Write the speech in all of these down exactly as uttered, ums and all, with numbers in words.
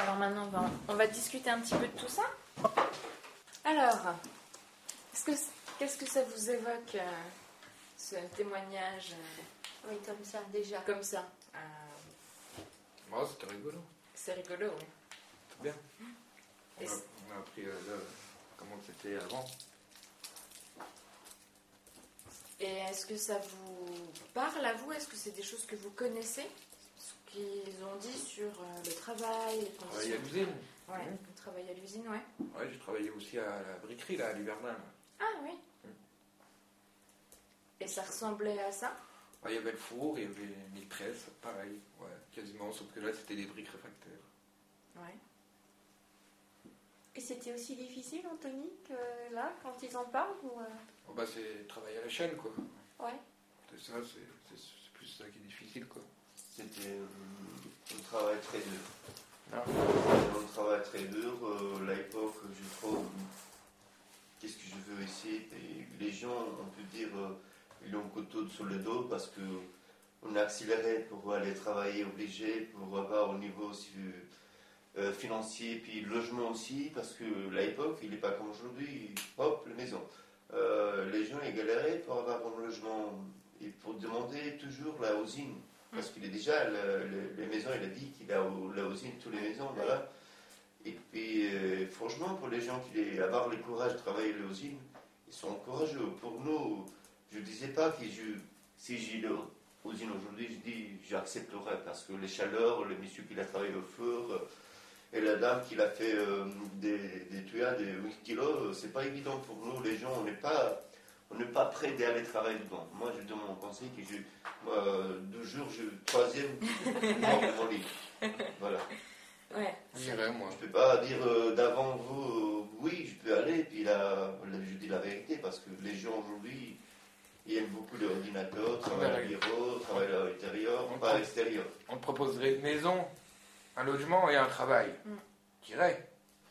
Alors maintenant, on va, on va discuter un petit peu de tout ça. Alors, est-ce que, qu'est-ce que ça vous évoque, euh, ce témoignage euh, Oui, comme ça, déjà. comme ça euh, Oh, c'était rigolo. C'est rigolo, oui. C'est bien. On Et a, c'est- on a appris euh, là, comment c'était avant. Et est-ce que ça vous parle à vous? Est-ce que c'est des choses que vous connaissez? Ce qu'ils ont dit sur euh, le travail, les Travailler à conditions. l'usine. Ouais, Mmh. le travail à l'usine, ouais. Ouais, j'ai travaillé aussi à la briquerie, là, à Livernin. Ah oui. Et ça ressemblait à ça? Ouais, il y avait le four, il y avait les tresses, pareil. Ouais, quasiment, sauf que là, c'était des briques réfractaires. Ouais. Et c'était aussi difficile, Anthony, que là, quand ils en parlent ou, euh, Oh, bah, c'est travailler à la chaîne, quoi. Ouais. C'est ça, c'est, c'est, c'est plus ça qui est difficile, quoi. C'était euh, un travail très dur. Ah. C'était un travail très dur. Euh, à l'époque, je trouve, qu'est-ce que je veux ici? Et les gens, on peut dire, euh, ils ont un couteau sur le dos parce que on a accéléré pour aller travailler obligé, pour avoir au niveau aussi, euh, financier, puis logement aussi, parce que à l'époque, il n'est pas comme aujourd'hui, hop, la maison. Euh, les gens, ils galéraient pour avoir un logement et pour demander toujours la usine. Parce qu'il est déjà, le, le, les maisons, il a dit qu'il a la usine, toutes les maisons, voilà. Et puis, euh, franchement, pour les gens qui les, avoir le courage de travailler à l'usine, ils sont courageux. Pour nous, je ne disais pas que je, si j'ai l'usine aujourd'hui, je dis j'accepterais parce que les chaleurs, le monsieur qui a travaillé au four, et la dame qui l'a fait euh, des, des tuyaux de huit kilos, c'est pas évident pour nous, les gens, on n'est pas. On n'est pas prêt d'aller travailler dedans. Moi, je donne mon conseil que je, moi, deux jours, je troisième, mort de mon lit. Voilà. Ouais. J'irais, moi. Je ne peux pas dire euh, d'avant vous, euh, oui, je peux aller, puis là, là, je dis la vérité, parce que les gens aujourd'hui, ils aiment beaucoup l'ordinateur, travaillent à bureau, travaillent à l'intérieur, pas à l'extérieur. On te proposerait une maison, un logement et un travail. Mm. J'irais.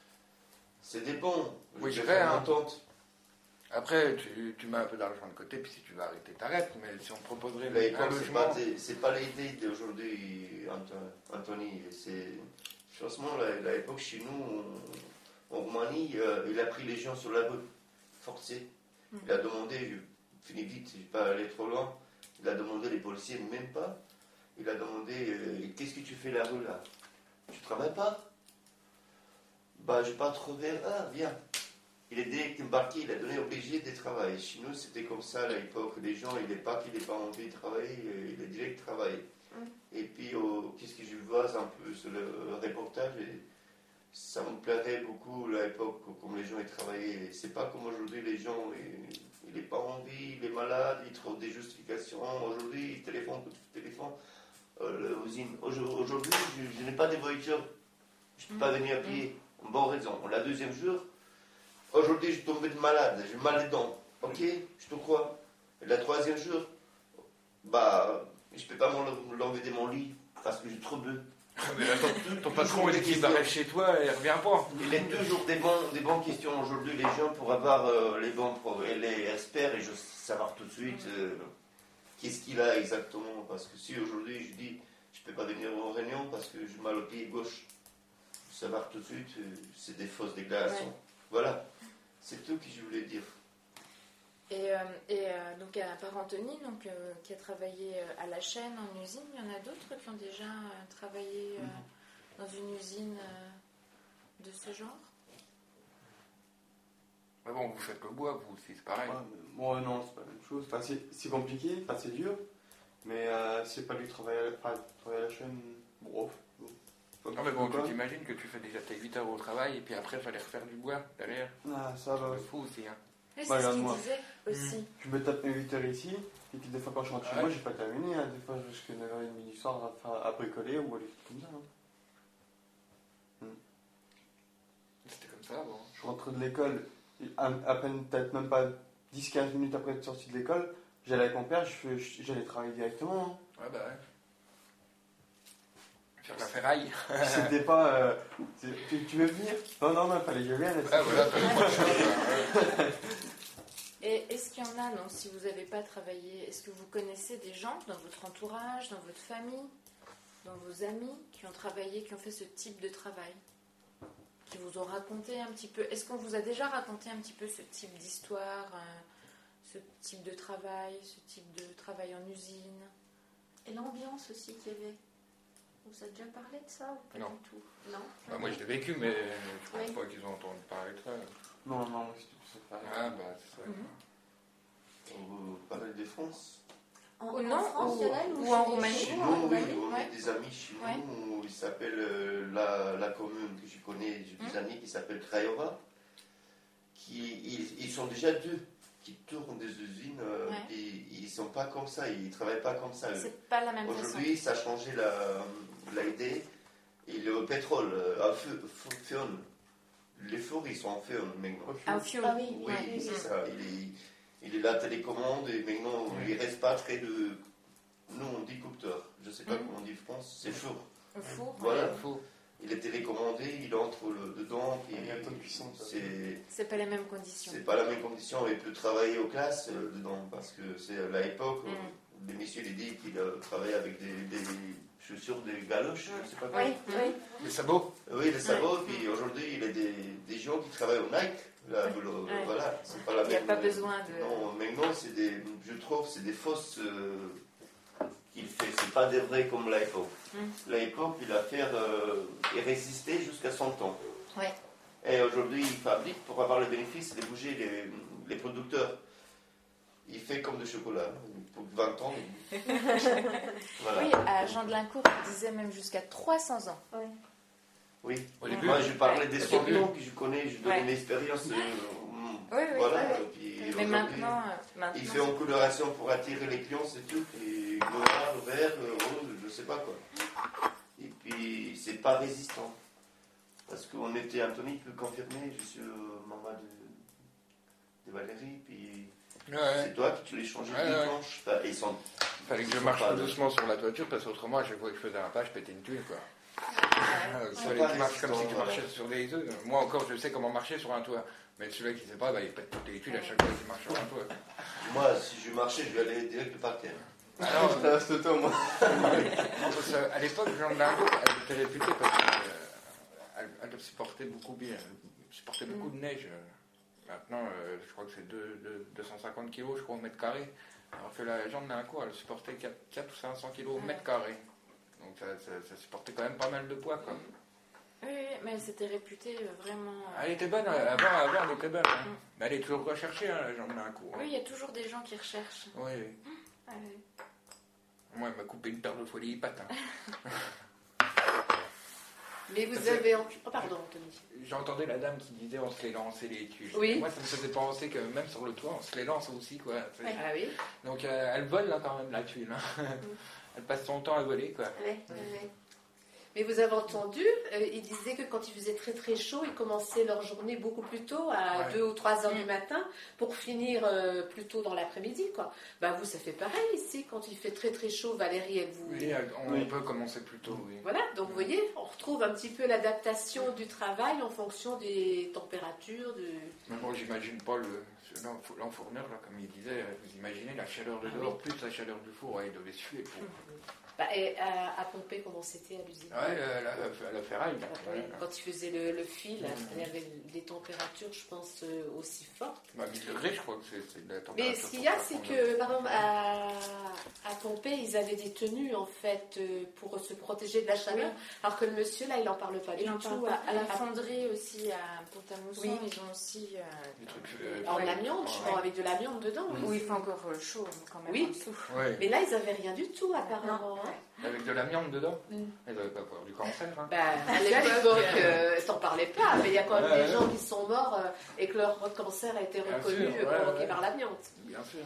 C'est des bons. Oui, je je vais vais, faire hein. une entente. Après, tu, tu mets un peu d'argent de côté, puis si tu vas arrêter, t'arrêtes. Mais si on te proposerait Là, un c'est logement... pas, c'est pas l'idée d'aujourd'hui, Anto- Anthony. C'est, franchement, là, à l'époque, chez nous, en Roumanie, euh, il a pris les gens sur la rue, forcé. Mm. Il a demandé, je finis vite, je ne vais pas aller trop loin, il a demandé, les policiers, même pas, il a demandé, euh, qu'est-ce que tu fais la rue là? Tu travailles pas? Bah, je n'ai pas trouvé, ah, viens. Il est direct embarqué, il a donné obligé de travailler. Chez nous, c'était comme ça à l'époque. Les gens, il n'est pas qu'il n'ait pas envie de travailler, il est direct travailler. Mm. Et puis, oh, qu'est-ce que je vois un peu sur le reportage, et ça me plairait beaucoup à l'époque, comme les gens ils travaillaient. C'est pas comme aujourd'hui, les gens, il n'est pas envie, il est malade, il trouve des justifications. Aujourd'hui, il téléphone, téléphone. Euh, l'usine. Aujourd'hui, je, je n'ai pas de voiture, je ne peux mm. pas venir à pied. Une bonne raison. La deuxième jour, aujourd'hui, je suis tombé de malade, j'ai mal les dents. Ok, je te crois. Et le troisième jour, bah, je ne peux pas l'enlever de mon lit parce que j'ai trop bu. Mais là, ton, ton patron, il est qui s'arrête chez toi et il revient pas. Il est toujours des, bons, des bonnes questions aujourd'hui, les gens, pour avoir euh, les bons et les experts, et je savoir tout de suite euh, qu'est-ce qu'il a exactement. Parce que si aujourd'hui, je dis, je ne peux pas venir aux réunions parce que j'ai mal au pied gauche, savoir tout de suite, euh, c'est des fausses déclarations. Ouais. Voilà. C'est tout que je voulais dire. Et, euh, et euh, donc, à part Anthony, donc, euh, qui a travaillé à la chaîne, en usine, il y en a d'autres qui ont déjà euh, travaillé euh, mmh. dans une usine euh, de ce genre? Mais bon, vous faites le bois, vous aussi, c'est pareil. Ouais, bon, non, c'est pas la même chose. Enfin, c'est, c'est compliqué, enfin, c'est dur, mais euh, c'est pas du travail à, enfin, travail à la chaîne, bon, non mais bon, tu t'imagines que tu fais déjà tes huit heures au travail et puis après il fallait refaire du bois derrière. Ah, ça va. C'est fou aussi, hein. Oui, c'est bah, ce qu'il moi. disait aussi. Mmh. Je me tape mes huit heures ici, et puis des fois quand je rentre chez ouais. moi, j'ai pas terminé, hein. Des fois jusqu'à neuf heures trente du soir à, à bricoler ou à des trucs comme ça. Hein. Mmh. C'était comme ça avant. Je rentre de l'école, à, à peine peut-être même pas dix à quinze minutes après être sorti de l'école, j'allais avec mon père, je, je, j'allais travailler directement. Hein. Ouais bah ouais. Faire la ferraille. C'était pas. Euh, tu, tu veux venir? Non, non, non, fallait que je vienne. Ah, voilà, et est-ce qu'il y en a, non, si vous n'avez pas travaillé, est-ce que vous connaissez des gens dans votre entourage, dans votre famille, dans vos amis qui ont travaillé, qui ont fait ce type de travail, qui vous ont raconté un petit peu. Est-ce qu'on vous a déjà raconté un petit peu ce type d'histoire, euh, ce type de travail, ce type de travail en usine? Et l'ambiance aussi qu'il y avait. On vous a déjà parlé de ça ou pas Non. du tout? Non. Bah, moi je l'ai vécu, mais je pense Oui. pas qu'ils ont entendu parler de ça. Non, non, c'est tout ça. Ah bah c'est ça. Mhm. On parle de France. En, Ou en non, France, ou- Lionel, ou chez- en Roumanie. chez Chez vous, nous, en oui, Roumanie? on ouais. a des amis chez Ouais. nous, il s'appelle euh, la, la commune que je connais, j'ai des Hum. amis qui s'appellent Craiova, qui ils, ils sont déjà deux, qui tournent des usines, euh, Ouais. et ils ne sont pas comme ça, ils ne travaillent pas comme ça. eux. C'est pas la même façon. Aujourd'hui, ça a changé la, la idée, et le pétrole, euh, à feu, feu- feu, les fours, ils sont en feu maintenant. Ah, au fioul. Ah oui, Oui, Ouais. oui, c'est oui. ça. Il est, il est la télécommande et maintenant Oui. il ne reste pas très de. Nous on dit copteur. Je ne sais pas Mm. comment on dit en France. C'est four. Au four. Voilà. ouais. Faux. Il est télécommandé, il entre le- dedans. Et Il y a un peu de puissance. c'est C'est pas les mêmes conditions. c'est pas la même condition. Il peut travailler aux classes euh, dedans parce que c'est à l'époque. Mm. euh, Le monsieur il dit qu'il a travaillé avec des, des chaussures, des galoches. Je ne sais pas quoi. Oui, oui. Les sabots. Oui, les sabots. Puis aujourd'hui il y a des, des gens qui travaillent au Nike. Là, Ouais. le- Ouais. Voilà, c'est pas la Il n'y a même. pas besoin de. Non, maintenant, c'est des, je trouve, c'est des fausses euh, qu'il fait. C'est pas des vrais comme l'époque. Mm. L'époque, il a fait euh, et résister jusqu'à cent ans. Ouais. Et aujourd'hui, il fabrique pour avoir le bénéfice, les bougies, les, les producteurs. Il fait comme du chocolat. Pour vingt ans. il- voilà. Oui, à Jean de Lincourt, il disait même jusqu'à trois cents ans. Oui. Au début. Moi, je parlais des Au cent début. ans que je connais, je donnais Ouais. l'expérience. euh, Oui, oui, voilà. oui, oui. Puis Mais aujourd'hui, maintenant, euh, maintenant Il fait en coloration pour attirer les clients, c'est tout. Et noir, vert, rose, je sais pas quoi. Et puis, c'est pas résistant. Parce qu'on était, Anthony peut confirmer, je suis euh, maman de, de Valérie, puis Ouais, ouais. c'est toi qui tu les changeais Ouais, les ouais. planches. Enfin, ils sont... Fallait que je ils sont marche pas tout de- doucement sur la toiture parce qu'autrement, à chaque fois que je faisais un pas, je pétais une tuile quoi. Ouais. Ah, il C'est fallait pas que tu marches comme si résistant, tu voilà. marchais sur des œufs. Moi encore, je sais comment marcher sur un toit. Mais celui-là qui sait pas, bah, il pète toutes les tuiles à chaque fois qu'il marche sur un toit. Moi, si je marchais, je vais aller direct par terre. Alors, Je reste toi, moi. parce que, à l'époque, Jean de Lincourt, elle était réputée parce qu'elle elle supportait beaucoup bien, elle supportait beaucoup de neige. Maintenant, euh, je crois que c'est deux- deux- deux cent cinquante kilos, je crois, au mètre carré. Alors que la Jean de Lincourt, elle supportait quatre ou cinq cents kilos au mètre carré. Donc ça, ça, ça supportait quand même pas mal de poids. Quoi. Oui, oui, mais elle s'était réputée euh, vraiment. euh, Elle était bonne, euh, avant, avant elle était bonne. Hein. Mm. Mais elle est toujours recherchée, hein, la Jean de Lincourt. Hein. Oui, il y a toujours des gens qui recherchent. Oui, oui. Ah, oui. Moi, elle m'a coupé une paire de folie pattes. Hein. Mais vous Ça fait- avez... en- Oh, pardon, Anthony. J'entendais la dame qui disait on se les lance et les tue. Oui. Moi, ça me faisait penser que même sur le toit, on se les lance aussi. Quoi. Ah oui. Donc, euh, elle vole là, quand même, la tuile. Hein. Elle passe son temps à voler. Quoi. Ouais, ouais, ouais. Mais vous avez entendu, euh, ils disaient que quand il faisait très très chaud, ils commençaient leur journée beaucoup plus tôt, à Ouais. deux ou trois heures du matin, pour finir euh, plus tôt dans l'après-midi, quoi. Bah vous, ça fait pareil ici, quand il fait très très chaud, Valérie, elle vous... Oui, on Oui. peut commencer plus tôt. Oui. Voilà, donc vous voyez, on retrouve un petit peu l'adaptation du travail en fonction des températures, de... Mais bon, j'imagine pas le, l'enf- l'enfourneur, là, comme il disait. Vous imaginez la chaleur de Ah dehors, plus la chaleur du four. Ouais, il devait suer. Pour... Bah, et à, à pomper, comment c'était à l'usine. Ouais, la, la, la ferraille. Là. Oui, Ouais. quand il faisait le, le fil, Mhm. il y avait des températures, je pense, euh, aussi fortes. Bah, mille degrés, je crois que c'est, c'est de la Mais température. ce qu'il y a, pour c'est faire que, par exemple, à, à Pompée, ils avaient des tenues, en fait, euh, pour se protéger de la chaleur. Oui. Alors que le monsieur, là, il n'en parle pas Il du en tout. parle pas. À, À la à- fonderie aussi, à Pont-à-Mousson, Oui. ils ont aussi. euh, Des trucs, euh, en Ouais. amiante, je Ouais. crois, avec de l'amiante dedans. oui. où il fait encore euh, chaud quand même Oui. en dessous. Ouais. Mais là, ils n'avaient rien du tout, apparemment. hein. Avec de l'amiante dedans. Mm. Ils n'avaient pas avoir du cancer. Hein. Bah, à l'époque, euh, t'en parlais pas, mais il y a quand même Ouais, des ouais. gens qui sont morts euh, et que leur cancer a été Bien reconnu, sûr, euh, ouais, provoqué ouais. par l'amiante. Bien sûr.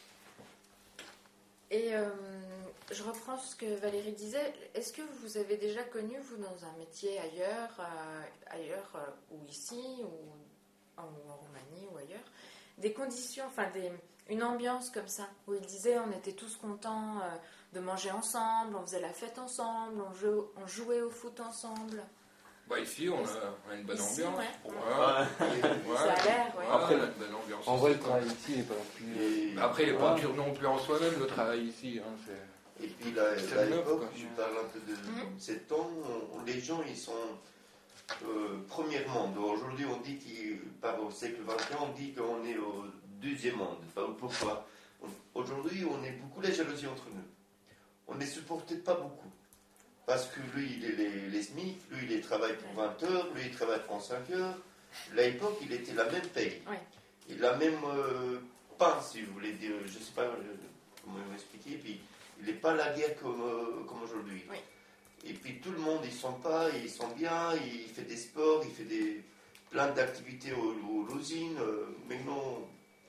Et euh, je reprends ce que Valérie disait. Est-ce que vous avez déjà connu, vous, dans un métier ailleurs, euh, ailleurs euh, ou ici, ou en, ou en Roumanie, ou ailleurs, des conditions, enfin des, une ambiance comme ça, où il disait on était tous contents euh, de manger ensemble, on faisait la fête ensemble, on, jou- on jouait au foot ensemble. Bah, ici, on a, on a une bonne Ici, ambiance. ouais. Ouais. Ouais. Ça a l'air, oui. Ouais, Après, on a une bonne ambiance. En ici, vrai, le quoi. travail ici n'est pas non plus. Et, Mais après, il n'est Ouais. pas dur non plus en soi-même, le travail ici. Hein, c'est... Et puis là, C'est à neuf, l'époque, quoi. je parle un peu de Mhm. sept ans, on- les gens, ils sont euh, premièrement, aujourd'hui on dit qu'il par au siècle vingt et un, on dit qu'on est au deuxième monde. Enfin, pourquoi? On- Aujourd'hui, on est beaucoup la jalousie entre nous. On ne les supporte pas beaucoup. Parce que lui, il est les, les SMIC, lui, il travaille pour vingt heures, lui, il travaille trente-cinq heures. À l'époque, il était la même paye. Ouais. Et la même euh, pain, si vous voulez dire, je ne sais pas euh, comment m'expliquer. Puis, il n'est pas la guerre comme, euh, comme aujourd'hui. Oui. Et puis, tout le monde, ils sont pas, ils sont bien, il fait des sports, il fait des, plein d'activités au, au l'usine. Euh, maintenant,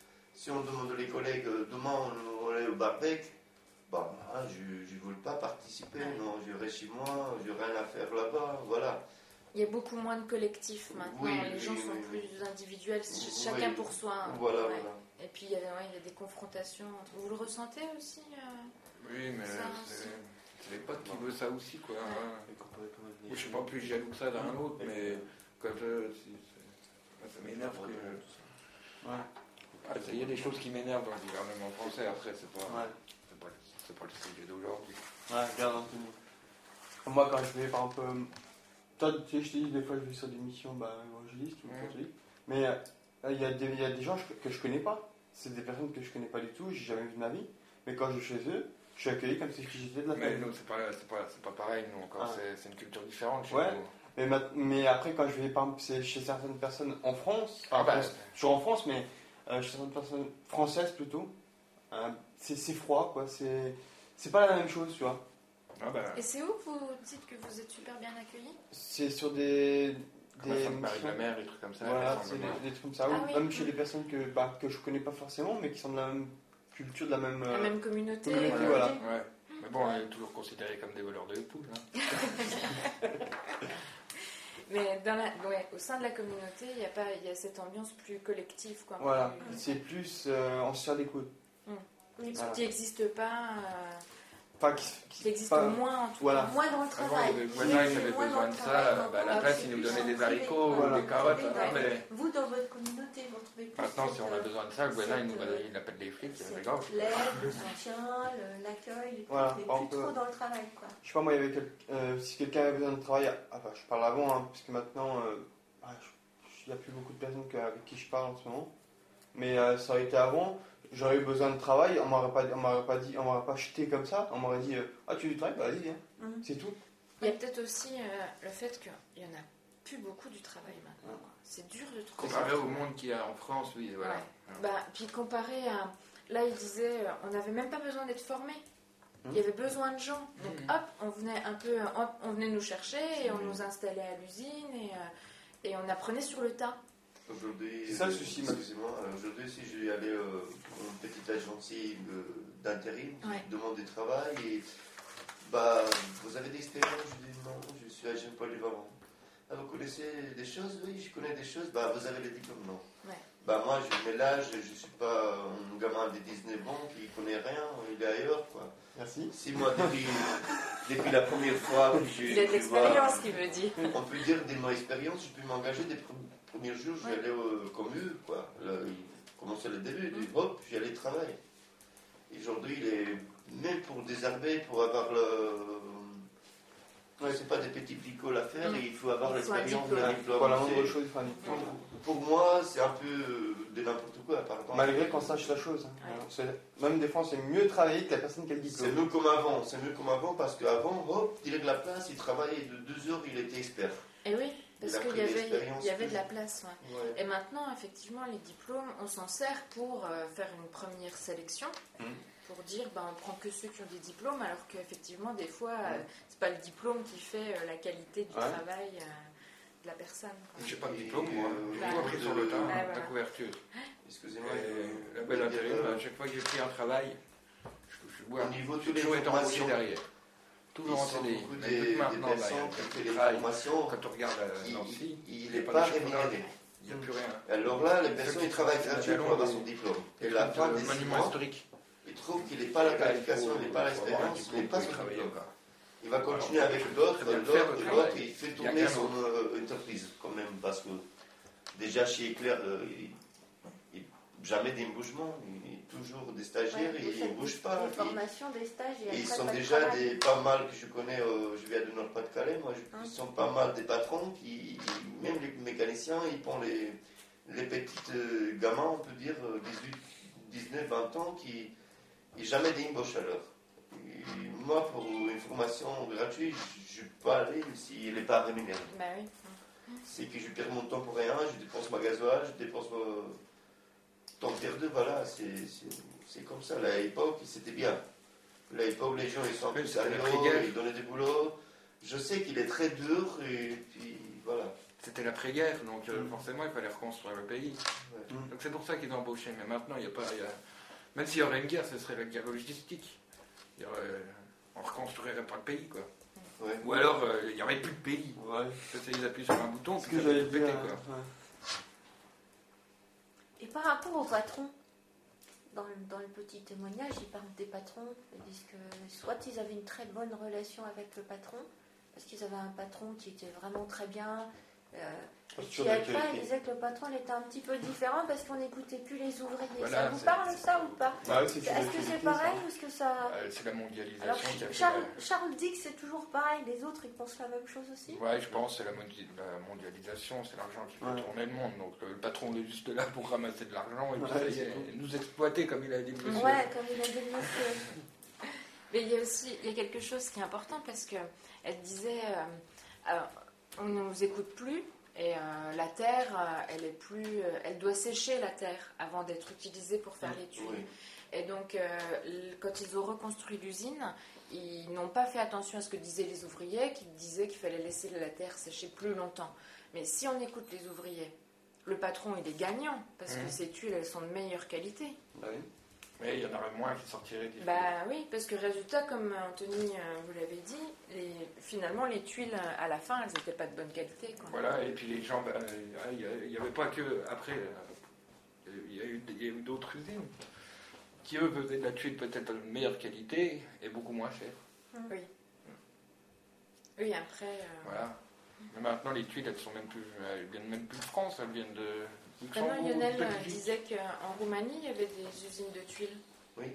si on demande les collègues, euh, demain, on, on est au barbecue, bah, ah, je ne veux pas participer, non, je reste chez moi, je n'ai rien à faire là-bas, voilà. Il y a beaucoup moins de collectifs maintenant, Oui, les oui, gens oui, sont oui. plus individuels, ch- Oui. chacun pour soi. hein. Voilà, Ouais. voilà. Et puis il y, a, ouais, il y a des confrontations. entre- Vous le ressentez aussi euh Oui, mais Ça, c'est c'est- c'est les potes qui veulent ça aussi, quoi. Ouais. hein. Et comparé comme un Moi, je suis pas plus jaloux que ça d'un autre, mais quand je, si- c'est- ça m'énerve que. Ouais, Ah, il y a des choses qui m'énervent dans le gouvernement français. Après, c'est pas, ouais. c'est pas, c'est pas le sujet d'aujourd'hui. Ouais, regarde Anthony. Moi, quand je vais, par exemple, euh, toi, tu sais, je te dis, des fois, je vais sur des missions bah, évangélistes ou Ouais. catholiques, mais euh, il y, a des- il y a des gens que je connais pas. C'est des personnes que je connais pas du tout, j'ai jamais vu de ma vie, mais quand je vais chez eux, je suis accueilli comme si j'étais de la Mais famille. nous, c'est pas, c'est pas, c'est pas pareil. Nous, encore, Ah. c'est, c'est une culture différente chez Ouais. nous. Mais, ma- mais après, quand je vais, par exemple, c'est chez certaines personnes en France, Ah, enfin, bah, France- toujours en France, mais euh, chez certaines personnes françaises plutôt, euh, c'est c'est froid, quoi. C'est c'est pas la même chose, tu vois. ah, bah, Et c'est où vous dites que vous êtes super bien accueillis? C'est sur des. comme des ça, Marie de missions- la Mer, des trucs comme ça. Voilà, il me c'est semble des, bien. des trucs comme ça. Ah Ou oui. même chez des personnes que, bah, que je connais pas forcément, mais qui sont de la même culture, de la même. La euh, même communauté? communauté, euh, voilà. Ouais. Mais bon, on est toujours considérés comme des voleurs de épouses. Hein. Mais dans la, ouais, au sein de la communauté, il y a, pas, il y a cette ambiance plus collective. Quoi, Voilà, plus- c'est plus. euh, on se tire des coudes. Oui, Voilà. qui n'existe pas, euh, Enfin, qui, qui existe pas- moins en tout Voilà. cas. Moins dans le Avant, travail. il y avait le voisin, il avait Moins dans besoin le de travail, ça. dans Bah, à la le place, travail, il nous c'est donnait plus des en haricots privé, ou Voilà. des carottes. privé, hein, ouais. mais Vous, dans votre communauté, vous retrouvez plus maintenant, si on a cette, besoin de ça, le voisin, il nous cette, il appelle des flics, c'est cette grave. l'aide, le soutien, le- l'accueil, Voilà, mais par plus exemple, trop dans le travail, quoi. je sais pas, moi, il y avait quel- euh, si quelqu'un avait besoin de travail. Enfin, je parle avant, hein, parce que maintenant, euh, ah, je- il n'y a plus beaucoup de personnes que- avec qui je parle en ce moment. Mais euh, ça aurait été avant. J'aurais eu besoin de travail, on m'aurait pas, on m'aurait pas dit, on m'aurait pas jeté comme ça. On m'aurait dit, euh, ah, tu veux du travail, bah, vas-y, viens. Mhm. C'est tout. Il y a peut-être aussi euh, le fait qu'il n'y en a plus beaucoup du travail maintenant. quoi. C'est dur de trouver. Comparé au monde qu'il y a en France, oui, voilà. Ouais. Bah, puis comparé à. Là, il disait, euh, on n'avait même pas besoin d'être formé. Mhm. Il y avait besoin de gens. Donc, Mhm. hop, on venait un peu. hop, on venait nous chercher et on Mhm. nous installait à l'usine et, euh, et on apprenait sur le tas. Aujourd'hui, C'est ça le euh, souci, excusez-moi, euh, aujourd'hui, si je vais aller euh, dans une petite agence euh, d'intérim, Ouais. je demande du travail et bah, vous avez d'expérience? Je dis non, je suis agent polyvalent. Ah, vous connaissez des choses? Oui, je connais des choses. Bah, vous avez les diplômes? Non. Ouais. Bah, moi, je mets l'âge, je ne suis pas un gamin de dix-neuf ans qui connaît rien, il est ailleurs, quoi. Merci. Si moi, depuis, depuis la première fois que je. Il a de je l'expérience, vois- qui veut dire. On peut dire, dès mon expérience, je peux m'engager des pre- premiers jours, je Ouais. vais aller au- comme eux, quoi. Là, il commençait le début, du hop, j'y allais travailler. Et aujourd'hui, il est, même pour désherber, pour avoir le. Ouais. C'est pas des petits picoles à faire, Mm. et il faut avoir Il faut un l'expérience diplôme. d'un diplôme. Pour la C'est- moindre chose, enfin, pour, pour moi, c'est un peu euh, de n'importe quoi, pardon. malgré qu'on sache la chose. hein. Ouais. C'est- Même des fois, c'est mieux travailler que la personne qui a le C'est diplôme. mieux comme avant, c'est mieux comme avant, parce qu'avant, hop, il est de la place, il travaillait de deux heures, il était expert. Et oui, parce Il a qu'il pris y avait, l'expérience il y avait de que- la place. ouais. Ouais. Et maintenant, effectivement, les diplômes, on s'en sert pour euh, faire une première sélection, Mhm. pour dire ben, on prend que ceux qui ont des diplômes, alors qu'effectivement, des fois, euh, c'est pas le diplôme qui fait euh, la qualité du Ouais. travail euh, de la personne. quoi. J'ai pas de diplôme, moi. J'ai Bah, tout appris sur le tas, bah, la voilà. couverture. Excusez-moi. Et euh, la belle de intérim, dire, euh, à chaque fois que j'ai pris un travail, je, je vois, Au niveau de j'ai toutes les toujours été embauché formations, derrière. Toujours en ils sont C D I. beaucoup Mais des, depuis des maintenant, bah, il y a personnes plus qui de font les travail. formations, Quand on regarde à il- Nancy, il y n'est a pas de chômage, rémunéré. il n'y a plus rien. Alors là, les personnes, ils travaillent C'est gratuitement un pour avoir jalon son des- diplôme. Et Et la fin le des six monument mois, historique. il trouve qu'il n'est pas la qualification, il n'est pas l'expérience, il n'est pas son travailler. diplôme. Il va continuer Alors, avec je d'autres, peux très bien le d'autres, faire, le et travail. d'autres, et il fait Il y a tourner qu'un son autre. euh, entreprise quand même, parce que déjà chez Eclair, euh, il, il- jamais d'embauchement. Il y a toujours des stagiaires Ouais, et vous ils faites ne bougent des- pas. des Et- formations, des stages et Et après, ils sont pas de déjà travail. des, pas mal que je connais, euh, je viens de Nord-Pas-de-Calais, moi, je- Hein. ils sont pas mal des patrons qui, même les mécaniciens, ils prennent les, les petites euh, gamins, on peut dire, euh, dix-huit, dix-neuf, vingt ans, qui n'ont jamais d'embauche à l'heure. Et moi, pour une formation gratuite, je ne peux pas aller s'il n'est pas rémunéré. Bah oui. C'est que je perds mon temps pour rien, je dépense ma gasoil, je dépense mon temps perdu, voilà, c'est, c'est, c'est comme ça. À l'époque, c'était bien. À l'époque, les gens, ils sont un peu Oui, c'était la sérieux, après-guerre. ils donnaient du boulot. Je sais qu'il est très dur, et puis voilà. C'était l'après-guerre, donc euh, Mm. forcément il fallait reconstruire le pays. Ouais. Mm. Donc c'est pour ça qu'ils ont embauché. Mais maintenant, il y a pas. il y a- Même s'il y aurait une guerre, ce serait la guerre logistique. Il y aurait... On reconstruirait pas le pays, quoi. Ouais. Ou alors, euh, il n'y aurait plus de pays. Ouais. Parce qu'ils appuient sur un bouton, Ce puis que ça fait j'allais tout péter, dire. quoi. ouais. Et par rapport aux patrons, dans le, dans le petit témoignage, ils parlent des patrons. Ils disent que soit ils avaient une très bonne relation avec le patron, parce qu'ils avaient un patron qui était vraiment très bien. Euh, et Sur puis après, ils l'actualité. disaient que le patron il était un petit peu différent parce qu'on n'écoutait plus les ouvriers. Voilà, ça vous c'est- parle ça ou pas? Bah oui, c'est sur Est-ce que c'est l'actualité, pareil ça. ou est-ce que ça... Euh, c'est la mondialisation Alors, qui a fait Charles, la- Charles dit que c'est toujours pareil, les autres ils pensent la même chose aussi. Ouais, je pense que c'est la, mondi- la mondialisation, c'est l'argent qui fait Ouais. tourner le monde. Donc euh, le patron il est juste là pour ramasser de l'argent et puis Ouais, ça y c'est est, tout. nous exploiter comme il a dit le monsieur. Ouais, comme il a dit le monsieur. Mais il y a aussi il y a quelque chose qui est important parce que elle disait euh, euh, on ne nous écoute plus et euh, la terre euh, elle est plus euh, elle doit sécher la terre avant d'être utilisée pour faire les tuiles. Oui. Et donc euh, l- quand ils ont reconstruit l'usine, ils n'ont pas fait attention à ce que disaient les ouvriers qui disaient qu'il fallait laisser la terre sécher plus longtemps. Mais si on écoute les ouvriers, le patron il est gagnant parce que Mhm. ces tuiles elles sont de meilleure qualité. Bah oui. Mais il y en aurait moins qui sortiraient d'ici. Bah oui, parce que résultat, comme Anthony euh, vous l'avez dit, les, finalement les tuiles euh, à la fin, elles n'étaient pas de bonne qualité. Quoi. Voilà, et puis les gens, bah, euh, il n'y avait pas que. Après, euh, il y a eu, il y a eu d'autres usines qui, eux, faisaient de la tuile peut-être de meilleure qualité et beaucoup moins cher. Oui. Oui, après. euh, Voilà. Mais maintenant, les tuiles, elles sont même plus, elles viennent même plus de France, elles viennent de Maintenant, Luxembourg, Lionel de euh, Belgique. disait qu'en Roumanie, il y avait des usines de tuiles. Oui.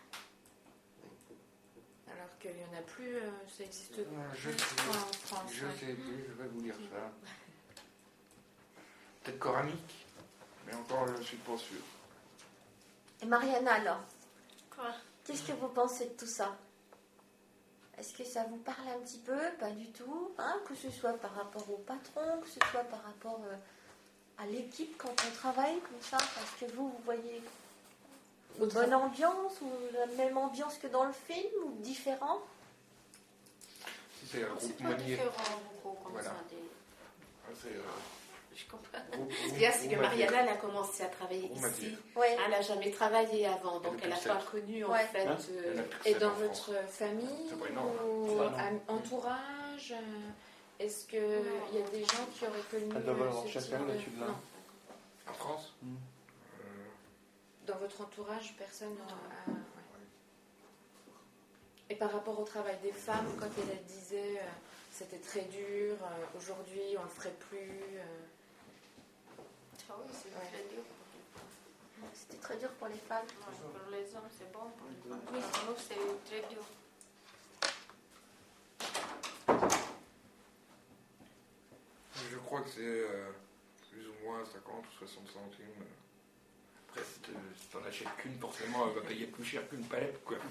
Alors qu'il n'y en a plus, euh, ça existe plus Euh, Je en sais, France. je ouais. sais plus, je vais vous dire ça. Peut-être coranique, mais encore, je ne suis pas sûr. Et Mariana alors, Quoi qu'est-ce que vous pensez de tout ça? Est-ce que ça vous parle un petit peu? Pas du tout. Hein, que ce soit par rapport au patron, que ce soit par rapport euh, à l'équipe quand on travaille comme ça. Est-ce que vous, vous voyez une bonne ambiance ou la même ambiance que dans le film ou différent? Si c'est un C'est groupe pas manier. différent, en gros, comme Voilà. ça. des- C'est, euh, Je comprends. groupe- Ce qu'il y a, c'est que groupe manier. Mariana, elle a commencé à travailler Groupe ici. manier. Ouais. Elle n'a jamais travaillé avant, donc Depuis elle n'a le pas sept. connu en Ouais. fait. Hein euh, Il y en a plus que Et sept dans en France. votre famille C'est pas énorme. ou C'est pas énorme. am- entourage, euh, est-ce qu'il y a des gens qui auraient connu Elle doit euh, avoir ce chacun type de- l'étude là. Non. En France Mm. Euh, Dans votre entourage, personne n'a- a- ouais. Et par rapport au travail des femmes, quand elle, elle disait euh, c'était très dur, euh, aujourd'hui on le ferait plus. euh, Ah oui, c'est Ouais. très dur. C'était très dur pour les femmes. Ouais, pour les hommes, c'est bon. Pour les femmes, oui, pour nous, c'est très dur. Je crois que c'est euh, plus ou moins cinquante ou soixante centimes. Après, si tu si t'en achètes qu'une, forcément, elle va payer plus cher qu'une palette, quoi.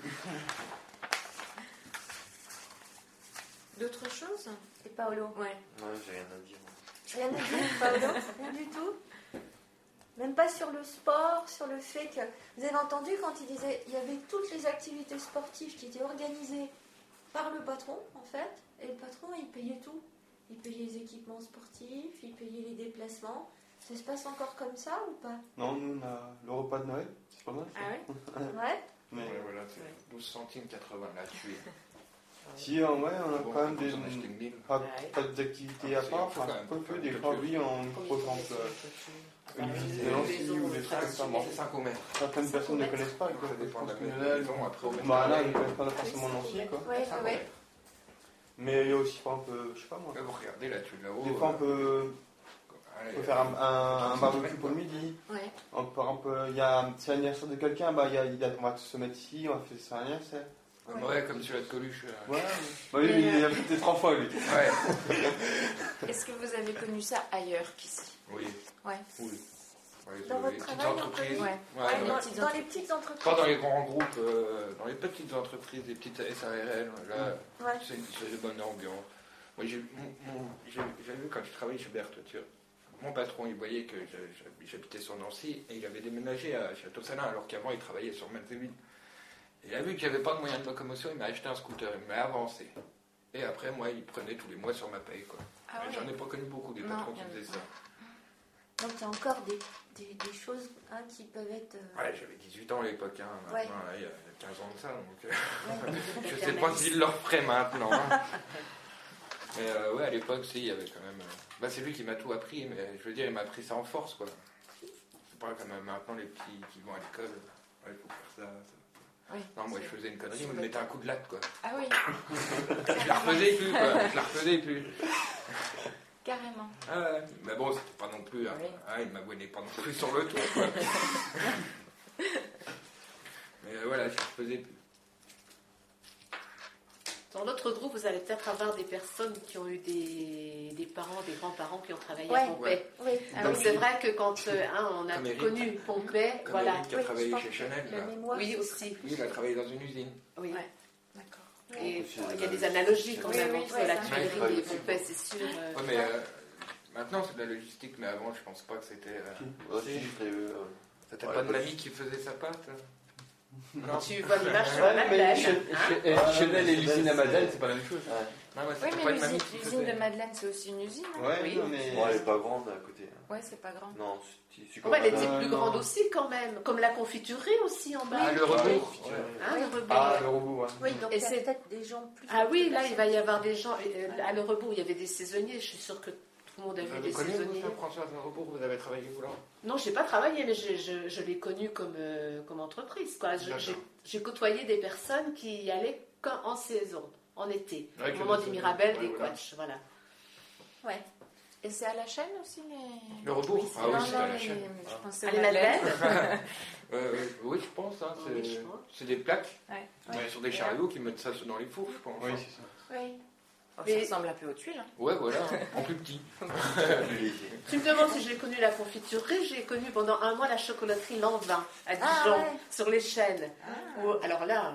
D'autres choses? Et Paolo? Ouais. Non, j'ai rien à dire. Rien à dire, Paolo? Rien du tout? Même pas sur le sport, sur le fait que... Vous avez entendu quand il disait il y avait toutes les activités sportives qui étaient organisées par le patron, en fait, et le patron, il payait tout. Il payait les équipements sportifs, il payait les déplacements. Ça se passe encore comme ça ou pas? Non, nous on a le repas de Noël, c'est pas mal. ça. Ah ouais? Ouais. Mais Ouais, voilà, c'est douze centimes quatre-vingts la tuile. si, en vrai, on a Bon, quand même vous des. en achetez une mille. Pas, Ouais. pas d'activités à C'est- part, faut enfin, quand même, peu faut peu, quand des même fois, quelque oui, on par exemple, euh, une visite de Nancy ou des trucs comme ça. Bon, C'est cinq au mètre. certaines personnes ne connaissent pas, quoi. Ça Je dépend de pense la que maison. Lionel, Après, au mètre Mariana, carré, ne connaissent pas forcément Nancy, quoi. Ouais, cinq au ouais. mètre. Mais il y a aussi, par exemple, euh, je sais pas moi, Là, vous regardez la tuile là-haut. des fois on euh, peut. allez, On peut faire un, un, un barbecue pour le midi. Ouais. On peut, on peut, il y a, c'est l'anniversaire de quelqu'un, bah, il y a, il y a- on va se mettre ici, on va faire son anniversaire. Ouais, ouais, comme celui-là de Coluche. euh. Ouais. Bah, lui, il a peut-être trois fois, lui. Ouais. Est-ce que vous avez connu ça ailleurs qu'ici? Oui. Ouais. Oui. Ouais, Dans les votre petites travail, on entreprises. peut- Ouais. Ouais, Ouais, ouais. dans- Dans, petites dans les entreprises. petites entreprises. Pas dans les grands groupes, euh, dans les petites entreprises, les petites S A R L, là, Ouais. c'est c'est de bonne ambiance. Moi, j'ai mon- mon- j'ai- j'avais vu quand je travaillais chez Berthe, tu vois, mon patron, il voyait que je- je- j'habitais sur Nancy et il avait déménagé à Château-Salin, alors qu'avant, il travaillait sur Malteville. Il a vu que j'avais pas de moyen de locomotion, il m'a acheté un scooter, il m'a avancé. Et après, moi, il prenait tous les mois sur ma paye, quoi. Ah ouais. J'en ai pas connu beaucoup des Non, patrons qui il y en a faisaient pas. ça. Donc il y a encore des, des, des choses hein, qui peuvent être. euh, Ouais, j'avais dix-huit ans à l'époque, hein, maintenant, Ouais. là, il y a quinze ans de ça, donc euh, ouais. je sais pas s'il le referait maintenant. hein. Mais euh, ouais, à l'époque, si, il y avait quand même... euh, Bah, c'est lui qui m'a tout appris, mais je veux dire, il m'a appris ça en force, quoi. C'est pas comme euh, maintenant les petits qui vont à l'école, ouais, il faut faire ça. ça. Oui. Non, moi, je faisais une connerie, il me mettait un coup de latte, quoi. Ah oui, Je la refaisais plus, quoi. Je la refaisais plus. carrément. Ah ouais. Mais bon, c'était pas non plus... hein, Oui. ah, il m'abonnait pas non plus sur le tour, quoi. Mais euh, voilà, je la refaisais plus. Dans l'autre groupe, vous allez peut-être avoir des personnes qui ont eu des, des parents, des grands-parents qui ont travaillé Ouais. à Pompey. Oui. Ah Donc oui. c'est vrai que quand euh, hein, on a Comme Eric. connu Pompey, Comme voilà. Eric qui a Oui, travaillé je pense chez que Chanel, La là. mémoire. Oui, ce aussi. Lui, il a travaillé dans une usine. Oui. Ouais. D'accord. Et Oui, il y a des analogies quand Oui, même oui, entre ouais, la ça. tuilerie Ouais. et Pompey, c'est sûr. euh. Ouais, mais euh, maintenant, c'est de la logistique, mais avant, je pense pas que c'était... euh, Aussi, je l'ai vu. euh, C'était Ouais, pas de bah, mamie qui faisait sa pâte euh Non. Tu vois l'image sur Ouais, la mais Madeleine. chez- hein. chez- eh, Ah, Chanel et mais l'usine à c'est- Madeleine, c'est pas la même chose. Ouais. Non, ouais, Oui, c'était mais pas de l'usine mamie qui l'usine de faisait. Madeleine, c'est aussi une usine. hein? Ouais, Oui. non, mais. Bon, elle est pas grande à côté. hein. Ouais, c'est pas grand. Non, c'est c'est Ouais, elle comme- était Euh, plus non. grande aussi quand même. Comme la confiserie aussi en bas. Ah, le rebours. Ouais. Hein, le rebours. Ah, le robot, ouais. Oui, donc Et il y a c'est- peut-être des gens plus. Ah oui, là, il va y avoir des gens. euh, À le rebours, il y avait des saisonniers. Je suis sûre que tout le monde a Vous vu avez des connu, vous, saisonniers. ça, François Rebourg, vous avez travaillé où, là Non, je n'ai pas travaillé, mais je, je, je l'ai connu comme, euh, comme entreprise. Quoi. Je- D'accord. J'ai j'ai côtoyé des personnes qui y allaient qu'en saison, en été, Ouais, au que moment des des saisons. Mirabelles, Ouais, des voilà. Quatch. Voilà. Ouais. Et c'est à la chaîne aussi les... Le rebours Oui, c'est- Ah oui, non, c'est non, à la mais chaîne. je Ah. pensais Allez, Madeleine. Madeleine. Ouais, ouais, oui, je pense. Hein, c'est Oui, je pense. c'est des plaques Ouais. ouais, sur des chariots qui mettent ça dans les fours, je pense. Oui, hein. c'est ça. Oui. Oh, Mais- Ça ressemble un peu aux tuiles. hein. Ouais, voilà, en plus petit. plus léger. Tu me demandes si j'ai connu la confiturerie. J'ai connu pendant un mois la chocolaterie Lanvin à Dijon, Ah, ouais. sur les chaînes. Ah. Où- alors là,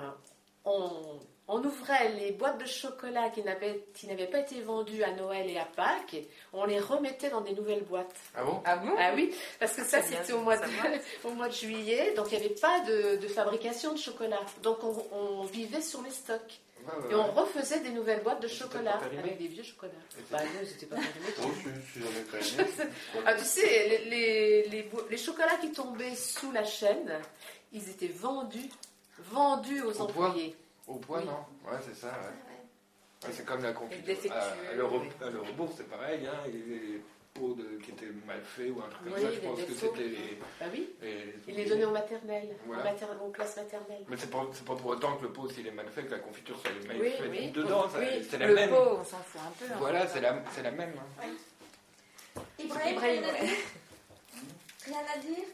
on, on ouvrait les boîtes de chocolat qui n'avaient, qui n'avaient pas été vendues à Noël et à Pâques. On les remettait dans des nouvelles boîtes. Ah bon Ah bon? Ah oui, parce que ça C'est bien c'était au mois, de, savoir. au mois de juillet, donc il n'y avait pas de, de fabrication de chocolat. Donc on, on vivait sur les stocks. Ouais, ouais, Et on ouais. refaisait des nouvelles boîtes de Et c'était chocolat pas périmé? avec des vieux chocolats. Et Bah non, ils n'étaient pas périmés. Oh, je je suis jamais quand même. Ah, tu sais, les, les, les, bo- les chocolats qui tombaient sous la chaîne, ils étaient vendus, vendus aux Au poids? employés. Au poids, Oui. non Ouais, c'est ça, ouais. Ouais, c'est comme la confiture. défectueux, À, à le, oui. à le rebours, c'est pareil, hein, il y avait des pots de, qui étaient mal faits ou un truc comme Oui, ça, je des pense que défauts. c'était les... Bah oui, les- ils les donnaient aux maternelles, Voilà. aux, mater- aux classes maternelles. Mais c'est pas, c'est pas pour autant que le pot, s'il est mal fait, que la confiture soit mal Oui, faite oui. dedans, ça- Oui, c'est la le même. pot, on s'en fout un peu. hein. Voilà, c'est la, c'est la même. hein. Ibrahim, Ibrahim, rien à ouais. dire Rien à dire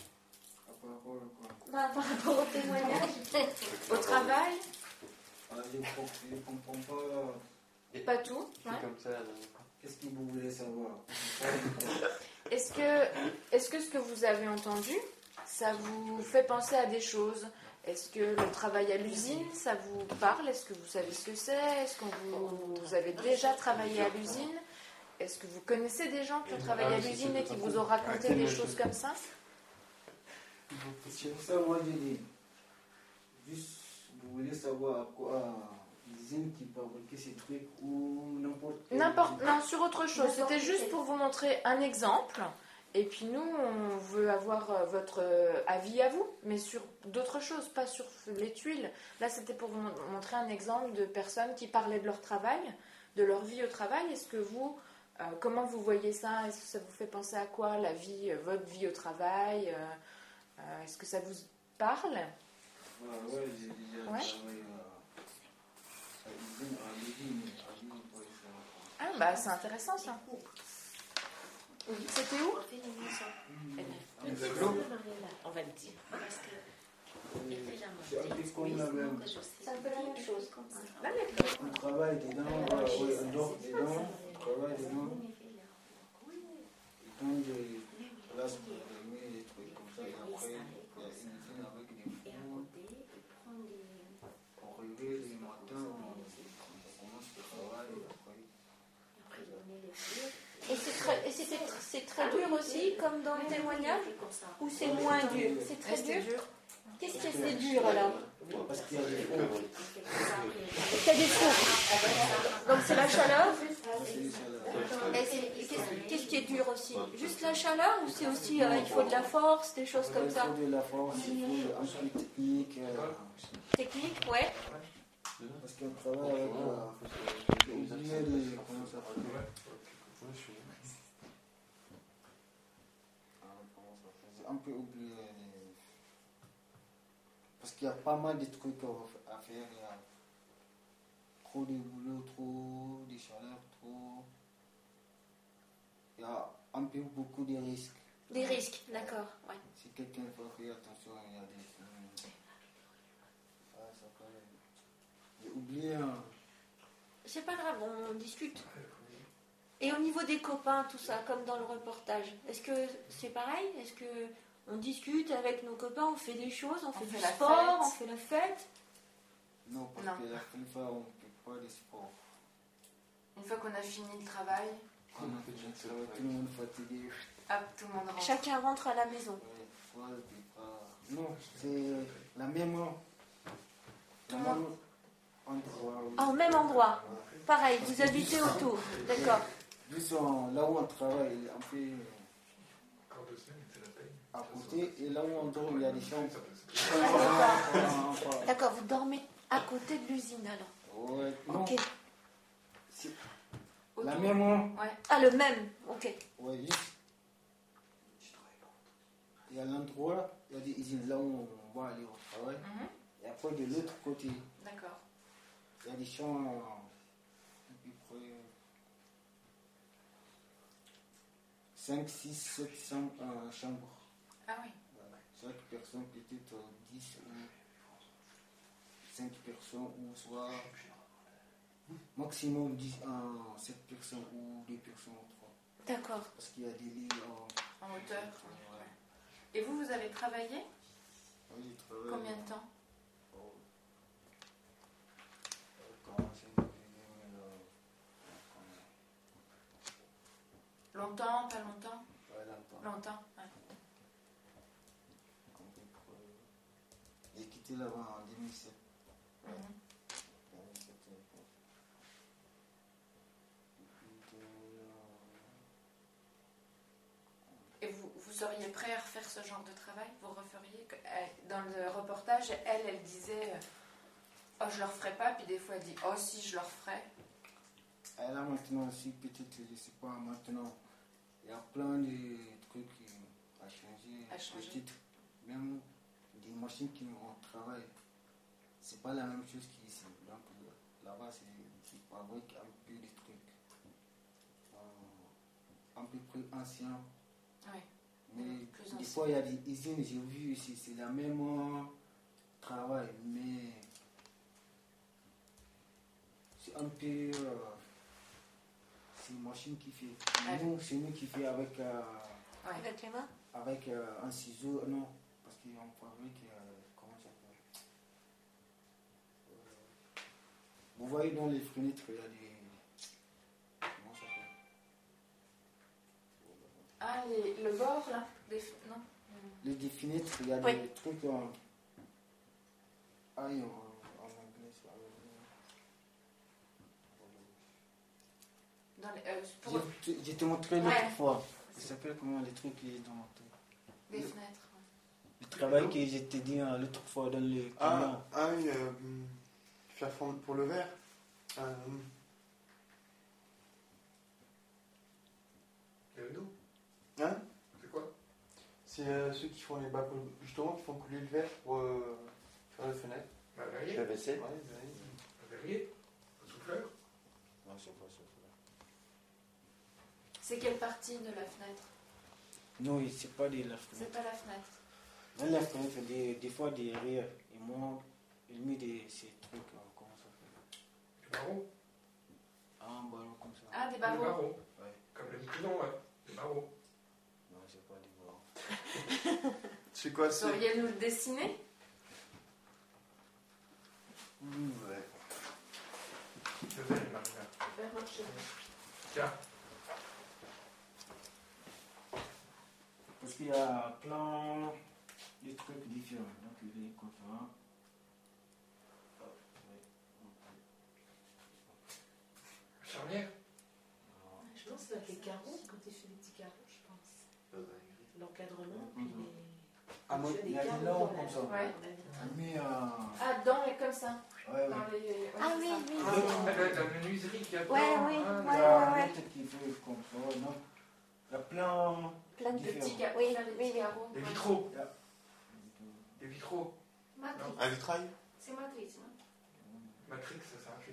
Par rapport à quoi? Bah, par rapport au témoignage. Au travail, Ah, je ne je ne comprends pas. pas tout. C'est ouais. comme ça. là. Qu'est-ce que vous voulez savoir? Est-ce que, est-ce que ce que vous avez entendu, ça vous fait penser à des choses? Est-ce que le travail à l'usine, ça vous parle? Est-ce que vous savez ce que c'est? Est-ce que vous, vous avez déjà travaillé à l'usine? Est-ce que vous connaissez des gens qui ont travaillé à l'usine et qui vous ont raconté des choses comme ça? C'est pour ça, moi, j'ai dit. Juste, vous voulez savoir à quoi l'usine qui fabriquait ces trucs ou n'importe quel- N'importe, non, sur autre chose. N'importe C'était juste quel. pour vous montrer un exemple. Et puis nous, on veut avoir euh, votre euh, avis à vous, mais sur d'autres choses, pas sur les tuiles. Là, c'était pour vous mon- montrer un exemple de personnes qui parlaient de leur travail, de leur vie au travail. Est-ce que vous, euh, comment vous voyez ça? Est-ce que ça vous fait penser à quoi, la vie, euh, votre vie au travail? Euh, euh, Est-ce que ça vous parle? Ah, ouais, j'ai déjà Ouais. travaillé à, à l'usine, à l'usine, à l'usine, ouais, ça. Ah, bah c'est intéressant ça. C'était où? On va le dire. C'est un peu comme la même. C'est un peu la même chose. La même. On travaille dedans, euh, oui, on dort dedans, on travaille dedans. Ils donnent des places pour dormir, des trucs comme ça. Et après, il y a une usine avec des fours. On réveille le matin, on commence le travail. Et après, Et c'est très, et c'était tr- c'est très dur aussi, comme dans le témoignage, ou c'est moins dur? C'est très dur. Qu'est-ce que c'est dur alors? parce qu'il y a des fours. Il y a des fours. Donc c'est la chaleur. C'est les salaires. Et c'est- et qu'est-ce qu'est-ce qui est dur aussi? Juste la chaleur ou c'est aussi euh, il faut de la force, des choses comme ça? Il faut de la force, il faut un peu de technique. euh, Technique, ouais. Parce qu'on travaille avec. euh, J'ai oublié de. Comment ça s'appelle? Ah, comment ça s'appelle? J'ai un peu oublié. les- Parce qu'il y a pas mal de trucs à à faire. Il y a trop de boulot, trop de chaleur, trop. Il y a un peu beaucoup de risques. Des risques, d'accord. Ouais. Si quelqu'un faut faire attention, il y a des. Ah, ça s'appelle. J'ai oublié. Hein. C'est pas grave, on discute. Et au niveau des copains, tout ça, comme dans le reportage, est-ce que c'est pareil? Est-ce que on discute avec nos copains, on fait des choses, on fait fait du la sport, fête. on fait la fête? Non, parce Non. que la FIFA, on ne fait pas de sport. Une fois qu'on a fini le travail, On a fait du sport, tout le monde fatigué. hop, tout le monde rentre. Chacun rentre à la maison. Ouais, fois, puis pas- Non, c'est la même. La Tout le même endroit. oui. Ah, au même endroit. Pareil, vous habitez autour. D'accord. Juste en- là où on travaille, un peu à côté, et là où on dort, il y a des chambres. D'accord, vous dormez à côté de l'usine alors. Ouais, non, Ok. c'est Autour. la même. Ouais. Ah, le même. Ok. Ouais, juste. Il y a l'endroit, il y a des usines là où on va aller au travail. Mhm. Et après, de l'autre côté, D'accord. il y a des champs à peu près cinq, six, sept chambres. euh, chambres. Ah oui. Voilà. Chaque personne peut-être euh, dix ou cinq personnes ou soit maximum dix, euh, sept personnes ou deux personnes ou trois. D'accord. Parce qu'il y a des lits en... En hauteur. Ouais. Et vous, vous avez travaillé Oui, j'ai travaillé. combien de temps? Oh. J'ai commencé depuis deux mille, euh, Longtemps, pas longtemps? ouais, longtemps. Longtemps, ouais. À peu près. J'ai quitté là-bas en deux mille sept. Mhm. deux mille sept, je pense. Et puis, Et vous, vous seriez prêt à refaire ce genre de travail? Vous referiez que- euh, Dans le reportage, elle, elle disait euh, oh, je le referai pas, puis des fois elle dit oh, si, je le referai. Et là maintenant aussi, peut-être, je ne sais pas, maintenant, il y a plein de trucs qui ont changé. À changer. Peut-être même des machines qui ont travail. C'est pas la même chose qu'ici. Donc là-bas, c'est c'est fabrique un peu de trucs. Euh, à peu près anciens. Oui. Mais Plus des ancien. fois, il y a des usines, j'ai vu ici, c'est le même euh, travail, mais c'est un peu. Euh, c'est une machine qui fait. Ouais. Nous, c'est nous qui fait avec, euh, Ouais. Avec les mains? avec euh, un ciseau. Non, parce qu'on fabrique. Euh, comment ça s'appelle Euh, Vous voyez dans les fenêtres, il y a des. Comment ça s'appelle Ah, les- le bord là des... Non. Les des fenêtres, il y a Oui. des trucs en. Ah, oui, en, en anglais, c'est en anglais. Dans les, euh, pour Je, je te montrerai l'autre Ouais. fois. Ça s'appelle comment les trucs qui est dans mon truc. des fenêtres. Le travail que je t'ai dit hein, l'autre fois dans le Ah, camion. ah oui, euh, faire fondre pour le verre. Euh, hein C'est quoi? C'est euh, ceux qui font les bas, justement, qui font couler le verre pour euh, faire les fenêtres. Un La verrier? vaisselle. Ouais, ouais. Un verrier? Un souffleur? Non, c'est pas ça. C'est quelle partie de la fenêtre? Non, c'est pas de la C'est fenêtre. pas la fenêtre. Dans la fenêtre, des, des fois derrière, et moi, il met des, ces trucs, euh, comment ça s'appelle? Les barreaux. Un ballon comme ça. Ah, des Les barreaux. barreaux. Ouais. Comme les pilons, ouais. Les barreaux. Non, c'est pas des ballons. C'est quoi, c'est... Sauriez nous le dessiner? Mmh, ouais. Je vais, Maria. Super rocher. Tiens. Parce qu'il y a plein de trucs différents. Donc, il est comme ça. Hop, ouais. Charnière. Je pense que c'est les carreaux, quand tu fais des petits carreaux, je pense. Euh, L'encadrement, Mhm. puis les... Ah, moi, tu fais il y a des carreaux longs dans la- comme ça. Ouais. Mais, euh, Ah, dans les comme ça. ouais, ouais. Dans les... ouais, Ah c'est oui, ça. oui. Ah, c'est- la, la menuiserie qu'il y a dedans. Ouais, oui, hein, ouais. Il y a l'autre qui fait comme ça. Non. Il y a plein Plein de Des petits différents. carreaux. Oui, faire des oui, petits oui. carreaux. Des Ouais. vitraux. Yeah. Des vitraux. Matrice. Un vitrail? C'est Matrice, non? Matrix, ça c'est un film.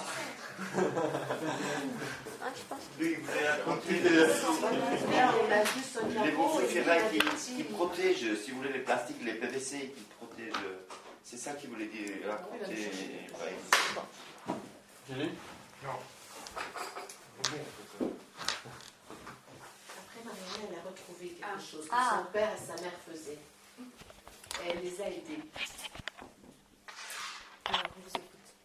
Ah, je pense. Lui, il voulait raconter Là, on a vu son les carreau, vitres et puis il y a ferrailles des qui, petits- qui protègent, si vous voulez, les plastiques, les P V C qui protègent. C'est ça qu'il voulait dire, raconter. Ouais. Julie? Non. Bon, bon, Après, Marianne, elle a retrouvé quelque Ah. chose que Ah. son père et sa mère faisaient. Et elle les a aidés. Alors, on vous écoute.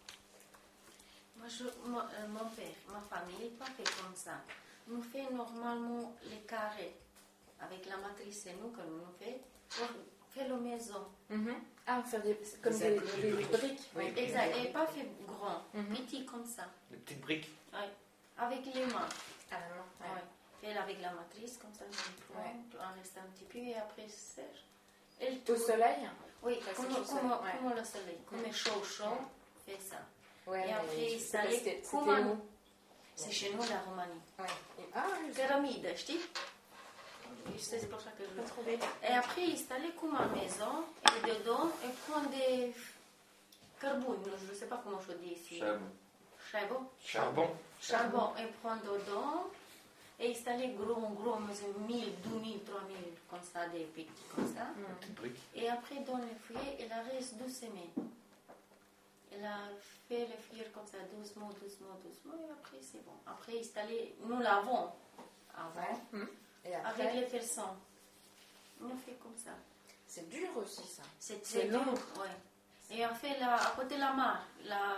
Moi, je- moi, euh, mon père, ma famille, pas fait comme ça. Nous fait normalement les carrés avec la matrice, c'est nous que nous fait. On fait la maison. Mhm. Ah, faire des, comme Des des, accords. des briques. Oui, exact. Et pas fait grand, Mhm. petit comme ça. Des petites briques. Ouais. Avec les mains. Ah, non. Ouais. Ouais. Fait avec la matrice, comme ça, on prend, Ouais. on reste un petit peu et après sèche. Et le Au tour. soleil? Oui, Ça, c'est comme, au comme, soleil, ouais. comme le soleil. Comme Mhm. chaud, chaud, fait ça. Ouais, Et mais après, je sais pas, installer c'était- comment- c'était où? C'est chez nous, la Roumanie. Ouais. Et- Ah, je sais Pyramide, je dis. C'est pour ça que je pas veux. trouver. Et après, installer comme à maison, et dedans, et prendre des carbone, je ne sais pas comment je dis ici. Charbon. Charbon. Charbon. Charbon, et prendre dedans, et installer gros, gros, mille, deux mille, trois mille, comme ça, des petits comme ça. Mhm. Petites briques. Et après, dans le foyer, il reste deux semaines. Il a fait le foyer comme ça, doucement, doucement, doucement, et après, c'est bon. Après, installer, nous l'avons avant, Mhm. Et avec après, les personnes. On fait comme ça. c'est dur aussi, ça. C'est C'est très long. dur, ouais. Et on fait là, à côté de la mare, là,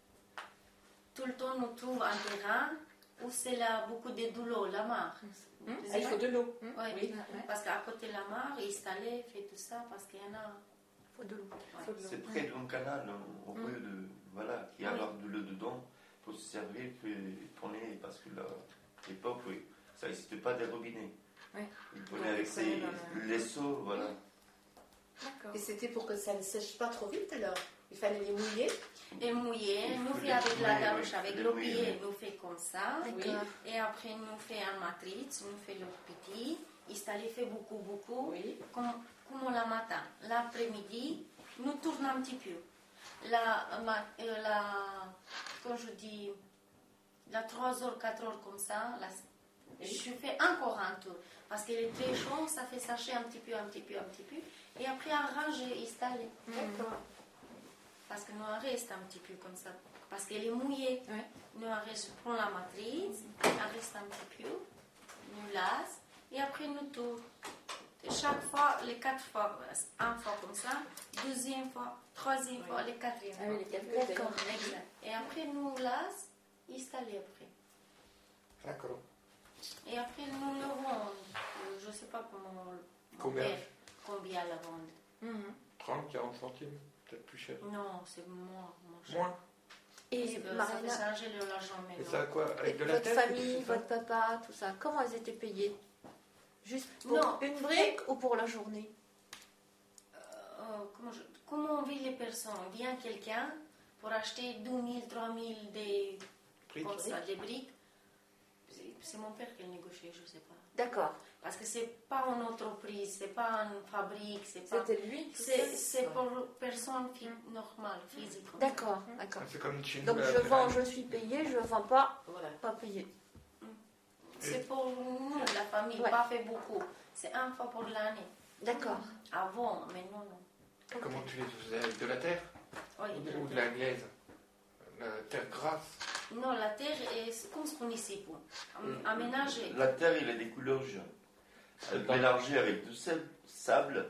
tout le temps, nous trouvons un terrain où c'est là beaucoup de douleur, la mare. Mhm. Vous Ah, il faut savez? de l'eau. Mhm. Ouais, Oui. parce qu'à côté de la mare, installer, fait tout ça, parce qu'il y en a. Il faut de l'eau. Ouais. Faut de l'eau. C'est près d'un canal, on on Mm. peut de, voilà, qui a Oui. avoir de l'eau dedans pour se servir, puis tourner, parce que là, à l'époque, oui, ça n'existait pas des robinets. Oui. Ils prenaient Donc, avec ils ses, prenaient dans le- les seaux, voilà. D'accord. Et c'était pour que ça ne sèche pas trop vite alors. Il fallait les mouiller. Et mouiller, Il nous faut fait les avec la mouiller, galoche, oui, avec les le mouiller, pied, oui. nous fait comme ça. D'accord. Et après, nous fait un matrice, nous fait le petit. Installer fait beaucoup, beaucoup. Oui. Comme, comme le matin. L'après-midi, nous tournons un petit peu. La, ma- euh, la, quand je dis, la trois heures, quatre heures comme ça, la- je fais encore un tour. Parce qu'il est très chaud, ça fait sécher un petit peu, un petit peu, un petit peu. Et après, arranger, installer. D'accord. Parce que nous on reste un petit peu comme ça. Parce qu'elle est mouillée. Ouais. Nous on reste, prend la matrice, on reste un petit peu, nous lasse, et après nous tourne. Et chaque fois, les quatre fois, un fois comme ça, deuxième fois, troisième fois, les quatrième Ah fois. oui, les quatre D'accord. Exact. Et après nous lasse, installer après. D'accord. Et après nous le vendons. Euh, Je ne sais pas comment mon Combien père, combien la vendre. Mhm. trente, quarante centimes. Peut-être plus cher. Non, c'est moins. moins cher. Moins. Et Parce que ça Marina, fait changer le- l'argent Et maintenant. ça a quoi? Avec de la votre tête? famille, c'est ça votre papa, tout ça, comment ils étaient payés? Juste pour Non. une brique ou pour la journée? Euh, comment, je- comment on vit les personnes? Vient quelqu'un pour acheter deux mille, trois mille des, Briques. comme ça, des briques. C'est c'est mon père qui a négocié, je ne sais pas. D'accord. Parce que c'est pas une entreprise, c'est pas une fabrique, c'est pas. C'était lui tout C'est seul? c'est pour personne fi- normale, physique. D'accord, d'accord. C'est comme chez nous. Donc à la je vends, Ferrari. je suis payé, je vends pas, Voilà. pas payé. c'est pour nous, la famille, Ouais. pas fait beaucoup. C'est un fois pour l'année. D'accord. Avant, mais non, non. Comment tu les faisais? Avec de la terre? Oui, Ou de la glaise? La terre grasse? non, la terre est construite ici pour am- aménager. La terre, il a des couleurs jaunes. Elle est mélangée avec du sel- sable.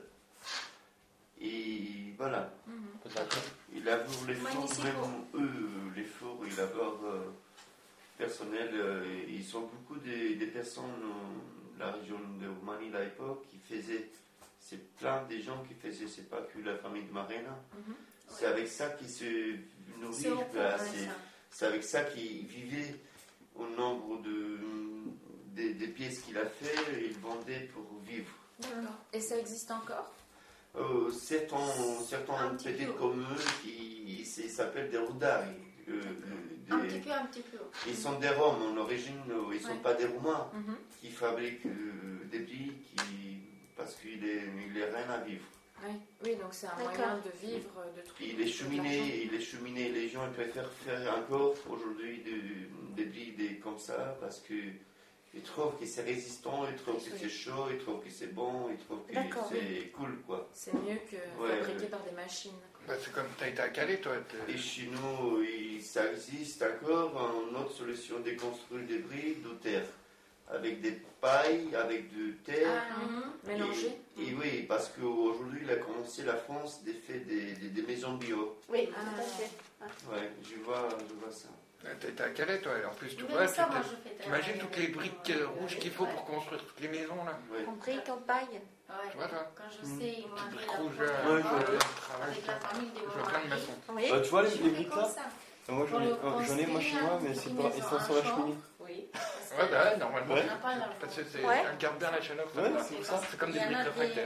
Et voilà. Mhm. Il a vu les fours, Magnifique. même eux, les fours, il a leur euh, personnel. euh, ils sont beaucoup des, des personnes dans la région de Roumanie à l'époque qui faisaient. C'est plein des gens qui faisaient, c'est pas que la famille de Marina. Mhm. C'est avec ça qu'ils se C'est nourrissent. au voilà, fond, c'est- ça. C'est avec ça qu'ils vivaient au nombre de, des, des pièces qu'il a fait, et il vendait pour vivre. D'accord. Et ça existe encore? Euh, certains Un certains petit petits peu. comme eux, qui c'est- s'appellent des roudari. euh, Un des- petit peu, un petit peu. Ils sont des Roms en origine, euh, ils ne sont Ouais. pas des Roumains Mhm. qui fabriquent euh, des billes qui, parce qu'il est, il est rien à vivre. Oui. Oui, donc c'est un D'accord. moyen de vivre, de trouver Il est de cheminé, l'argent. il est cheminé. Les gens ils préfèrent faire encore aujourd'hui des, des billes des- comme ça parce que ils trouvent que c'est résistant, ils trouvent Oui, que oui. c'est chaud, ils trouvent que c'est bon, ils trouvent que D'accord, c'est cool quoi. C'est mieux que Ouais, fabriqué ouais. par des machines. Bah, c'est comme tu as été à Calais, toi. t'es- Et chez nous, il- ça existe encore une autre solution de construire des bris de terre avec des pailles, avec de terre. Ah, Mhm. mélangé. Et, et oui, parce qu'aujourd'hui, il a commencé la France des fait des, des, des maisons bio. Oui, Ah. tout à fait. Ouais, je vois, je vois ça. Tu as été à Calais, toi. Et en plus, tu Mais vois, ça, tu moi, t'es- je fais très t'imagines bien. toutes les briques euh, rouges qu'il faut pour construire toutes les maisons, là. Ouais. Compris, campagne. Ouais. Tu vois, toi? Quand je Mhm. sais, il m'a Petites fait briques la rouges, première euh, Ouais, fois je- le travail. avec la famille de Je mon vois plein de mari. maçons. Oui. Bah, tu vois, les, Je les fais briques comme là, ça. moi j'en ai, Pour le j'en ai moi chez moi, mais c'est construire pas, une ils maison, sont sur la un champ. cheminée. Oui. Ouais, bah ouais, normalement. Ouais. On n'a pas l'argent. Parce que c'est, Ouais. ça garde bien la chaleur. Ouais, ça. c'est ça. C'est comme Il des y en briques a des- réfractaires.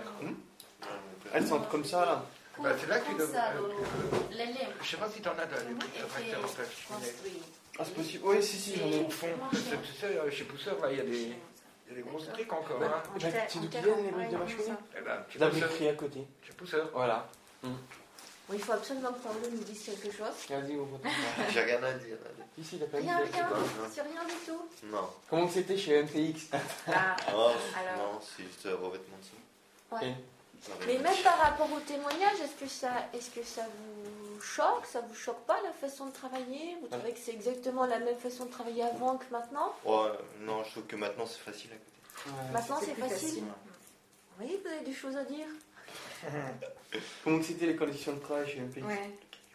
Elles sont comme ça là. Bah, c'est là que tu Comme dois- ça, euh, le- les lampes. Je sais pas si t'en as de- des Comment briques était réfractaires dans ta cheminée. construit. Ah, c'est possible. Oui, si, si, j'en ai. Au fond, parce que tu sais, euh, chez Pousseur, là, il y a des, il y a des grosses briques encore. Ouais. Hein. En J'ai terre- c'est en d'où terre, qui viennent les briques ouais, de ma comme cheminée? ça. Eh ben, chez La Pousseur. briquerie à côté. Chez Pousseur. Voilà. Oui, il faut absolument que Paolo nous dise quelque chose. Vas-y, ouvre ton J'ai rien à dire. Ici, il a pas Rien, dit. rien, pas. sur rien du tout. Non. Comment que c'était chez M T X? Ah, Oh, Alors. non, c'est juste un revêtement de son. Ouais. Et- Mais même par rapport au témoignage, est-ce que ça, est-ce que ça vous choque? Ça vous choque pas la façon de travailler? Vous trouvez que c'est exactement la même façon de travailler avant que maintenant? Oh, non, je trouve que maintenant c'est facile à côté. Ouais. Maintenant c'est plus facile. Oui, vous avez des choses à dire. Comment que c'était les conditions de travail chez M T X? ouais.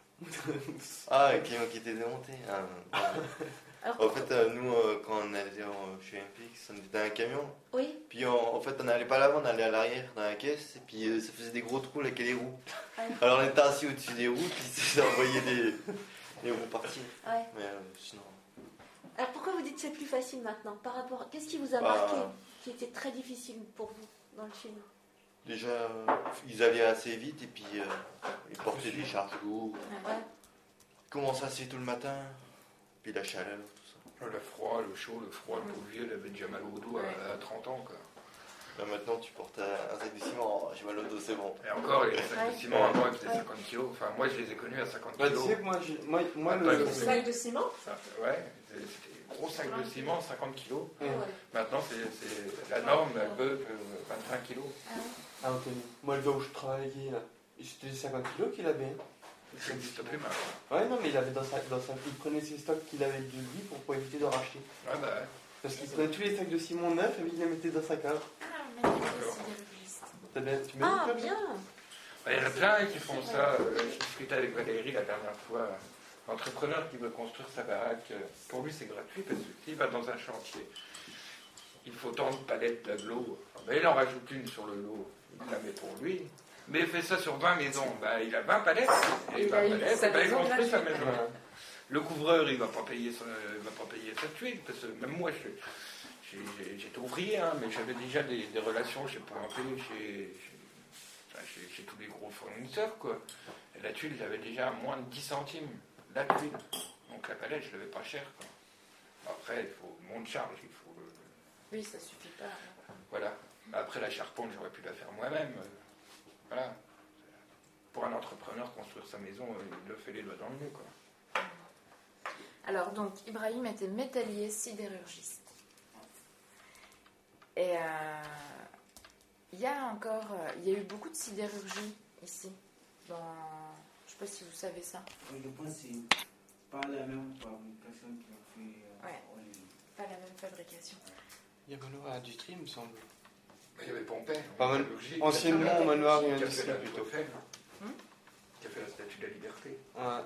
Ah, qui, qui était démonté. Ah, non. Alors, En fait, euh, nous, euh, quand on allait euh, chez M P X, on était dans un camion. oui. Puis on- en fait, on n'allait pas à l'avant, on allait à l'arrière, dans la caisse. Et puis euh, ça faisait des gros trous avec les roues. Ouais. Alors on était assis au-dessus des roues, puis ça envoyait les, les roues partir. Ouais. Mais euh, sinon. Alors pourquoi vous dites que c'est plus facile maintenant par rapport? Qu'est-ce qui vous a Bah, marqué, qui était très difficile pour vous dans le film? Déjà, euh, ils allaient assez vite et puis euh, ils portaient des charges lourdes. Ouais. Ils commençaient assez tôt le matin, puis la chaleur, tout ça. Le froid, le chaud, le froid, le pauvre vieux, il avait déjà mal au dos à, à trente ans. Quoi. Là, maintenant, tu portes un sac de ciment, oh, j'ai mal au dos, c'est bon. Et encore, les sacs Ouais. de ciment à moi qui faisaient Ouais. cinquante kilos. Enfin, moi, je les ai connus à cinquante Bah, tu kilos. sais que moi, j'ai- moi, moi Attends, le. il faut- Sac de ciment? Ça, ouais, c'était des gros sacs de ciment, cinquante kilos. Ouais. Maintenant, c'est, c'est la norme, elle veut que vingt-cinq kilos. Ah, Anthony. Moi, le gars où je travaillais, là, c'était des cinquante kilos qu'il avait. Ça n'existe plus maintenant. Ouais, non, mais il avait dans sa, dans sa, il prenait ses stocks qu'il avait de lui pour, pour éviter de racheter. Ouais, bah, ouais. Parce qu'il prenait tous les sacs de ciment neufs et il les mettait dans sa cave. Ah, magnifique sidérurgiste. T'as bien, tu m'as Ah, dit, toi, bien. Bah, il y en a plein qui font ça. Euh, Je discutais avec Valérie la dernière fois. L'entrepreneur qui veut construire sa baraque, euh, pour lui c'est gratuit parce que s'il va dans un chantier, il faut tant de palettes d'aglo. Ben, il en rajoute une sur le lot, il la met pour lui. Mais il fait ça sur vingt maisons. Ben, il a vingt palettes. Et Il vingt a eu palettes, sa ben, il maison construit sa gratuite. maison. Le couvreur, il ne va pas payer sa, il va pas payer sa tuile. Parce que même moi, je- j'ai- j'ai- j'étais ouvrier, hein, mais j'avais déjà des, des relations chez Point-P, chez, chez, enfin, chez- chez tous les gros fournisseurs. Quoi. Et la tuile, j'avais déjà à moins de dix centimes. La tuile. Donc la palette, je ne l'avais pas cher. Quoi. Après, il faut le monte charge. Il faut le- Oui, ça suffit pas. voilà. Après, la charpente, j'aurais pu la faire moi-même. Euh, Voilà. Pour un entrepreneur, construire sa maison, euh, il le fait les doigts dans le nez. Quoi. Alors, donc, Ibrahim était métallier sidérurgiste. Et euh, il y a encore, euh, il y a eu beaucoup de sidérurgie ici. Dans, je ne sais pas si vous savez ça. Oui, je pense que c'est pas la même fabrication qui a fait. Euh, Ouais. Olivier. Pas la même fabrication. Il y a Manoir Industrie, il me semble. Il y avait Pompey. Pas mal. Métallurgie, Anciennement, qui a fait- Manoir et qui a fait Industrie, la plutôt. Tour Eiffel, Hmm qui a fait la Statue de la Liberté. Ouais.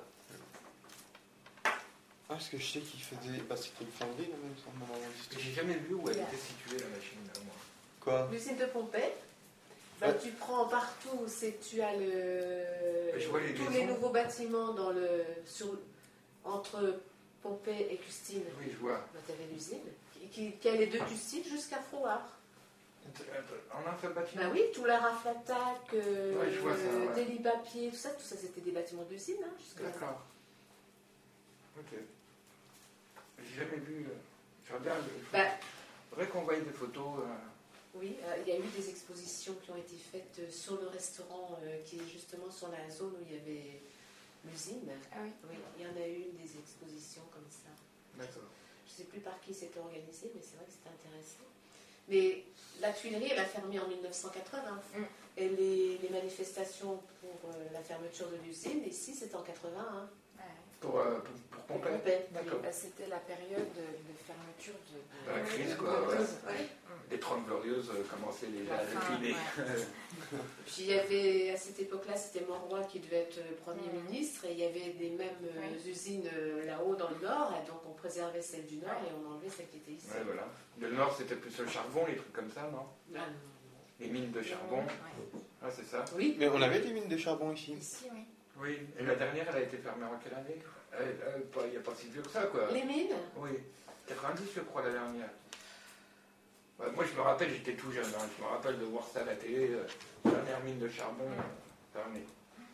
Ah, parce que je sais qu'il faisait. Bah, c'était une fonderie, là, même, sans Manoir J'ai Industrie. jamais vu où elle Yeah. était située la machine, là, moi. Quoi? L'usine de Pompée, bah, Ouais. tu prends partout, c'est tu as le, Je vois les tous maisons. les nouveaux bâtiments dans le, sur, entre Pompée et Custine. Oui, je vois. Bah, tu avais l'usine qui, qui, qui allait de Custine jusqu'à Frouard. En un seul bâtiment. Bah oui, tout la Raflatac, euh, Ouais, je vois ça, ouais. Délit Papier, tout ça, tout ça c'était des bâtiments d'usine. Hein, jusque-là. D'accord. Ok. J'ai jamais vu. euh, Je regarde. Il Bah, faudrait qu'on voie des photos. euh, oui, euh, il y a eu des expositions qui ont été faites euh, sur le restaurant euh, qui est justement sur la zone où il y avait l'usine. Ah oui. Oui, il y en a eu des expositions comme ça. D'accord. Je ne sais plus par qui c'était organisé, mais c'est vrai que c'était intéressant. Mais la Tuilerie, elle a fermé en mille neuf cent quatre-vingts. Mm. Et les, les manifestations pour euh, la fermeture de l'usine, ici, c'était en quatre-vingt-un. Ouais. Pour, euh, pour, pour Pour Pompey. Pompée. D'accord. Bah, c'était la période de, de fermeture de, de- De la crise, de- quoi, de- ouais. ouais. Les Trente Glorieuses euh, commençaient déjà La à fin, décliner. ouais. Puis il y avait, à cette époque-là, c'était Monroy qui devait être euh, Premier Mhm. ministre, et il y avait des mêmes euh, Oui. usines euh, là-haut dans le nord, et donc on préservait celle du nord Ouais. et on enlevait celle qui était ici. Ouais, voilà. Le Nord, c'était plus le charbon, les trucs comme ça, non? Ah, non, Les mines de charbon. Ouais. Ah, c'est ça. non. Oui, Mais on avait des mines de charbon ici. Ici, oui. Oui. Et la dernière, elle a été fermée en quelle année? Elle- elle- pas- Il n'y a pas si vieux que ça, quoi. les mines. Oui. quatre-vingt-dix, je crois, la dernière. Ouais, moi, je me rappelle, j'étais tout jeune. hein. Je me rappelle de voir ça à la télé. euh, dernière mine de charbon euh, fermée.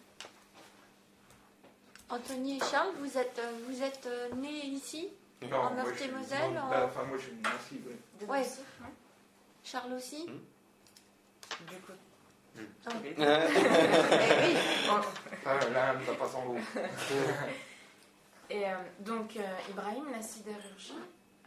Anthony et Charles, vous êtes, euh, vous êtes euh, nés ici? En moi, je suis- Meurthe-et-Moselle, non, en- bah, Enfin, moi, je suis de Nancy, oui. De Ouais. Nancy, ouais. Charles aussi? Du coup. Ah. Eh oui. Ah, là, ne va pas sans vous. Et euh, donc, euh, Ibrahim, la sidérurgie, euh,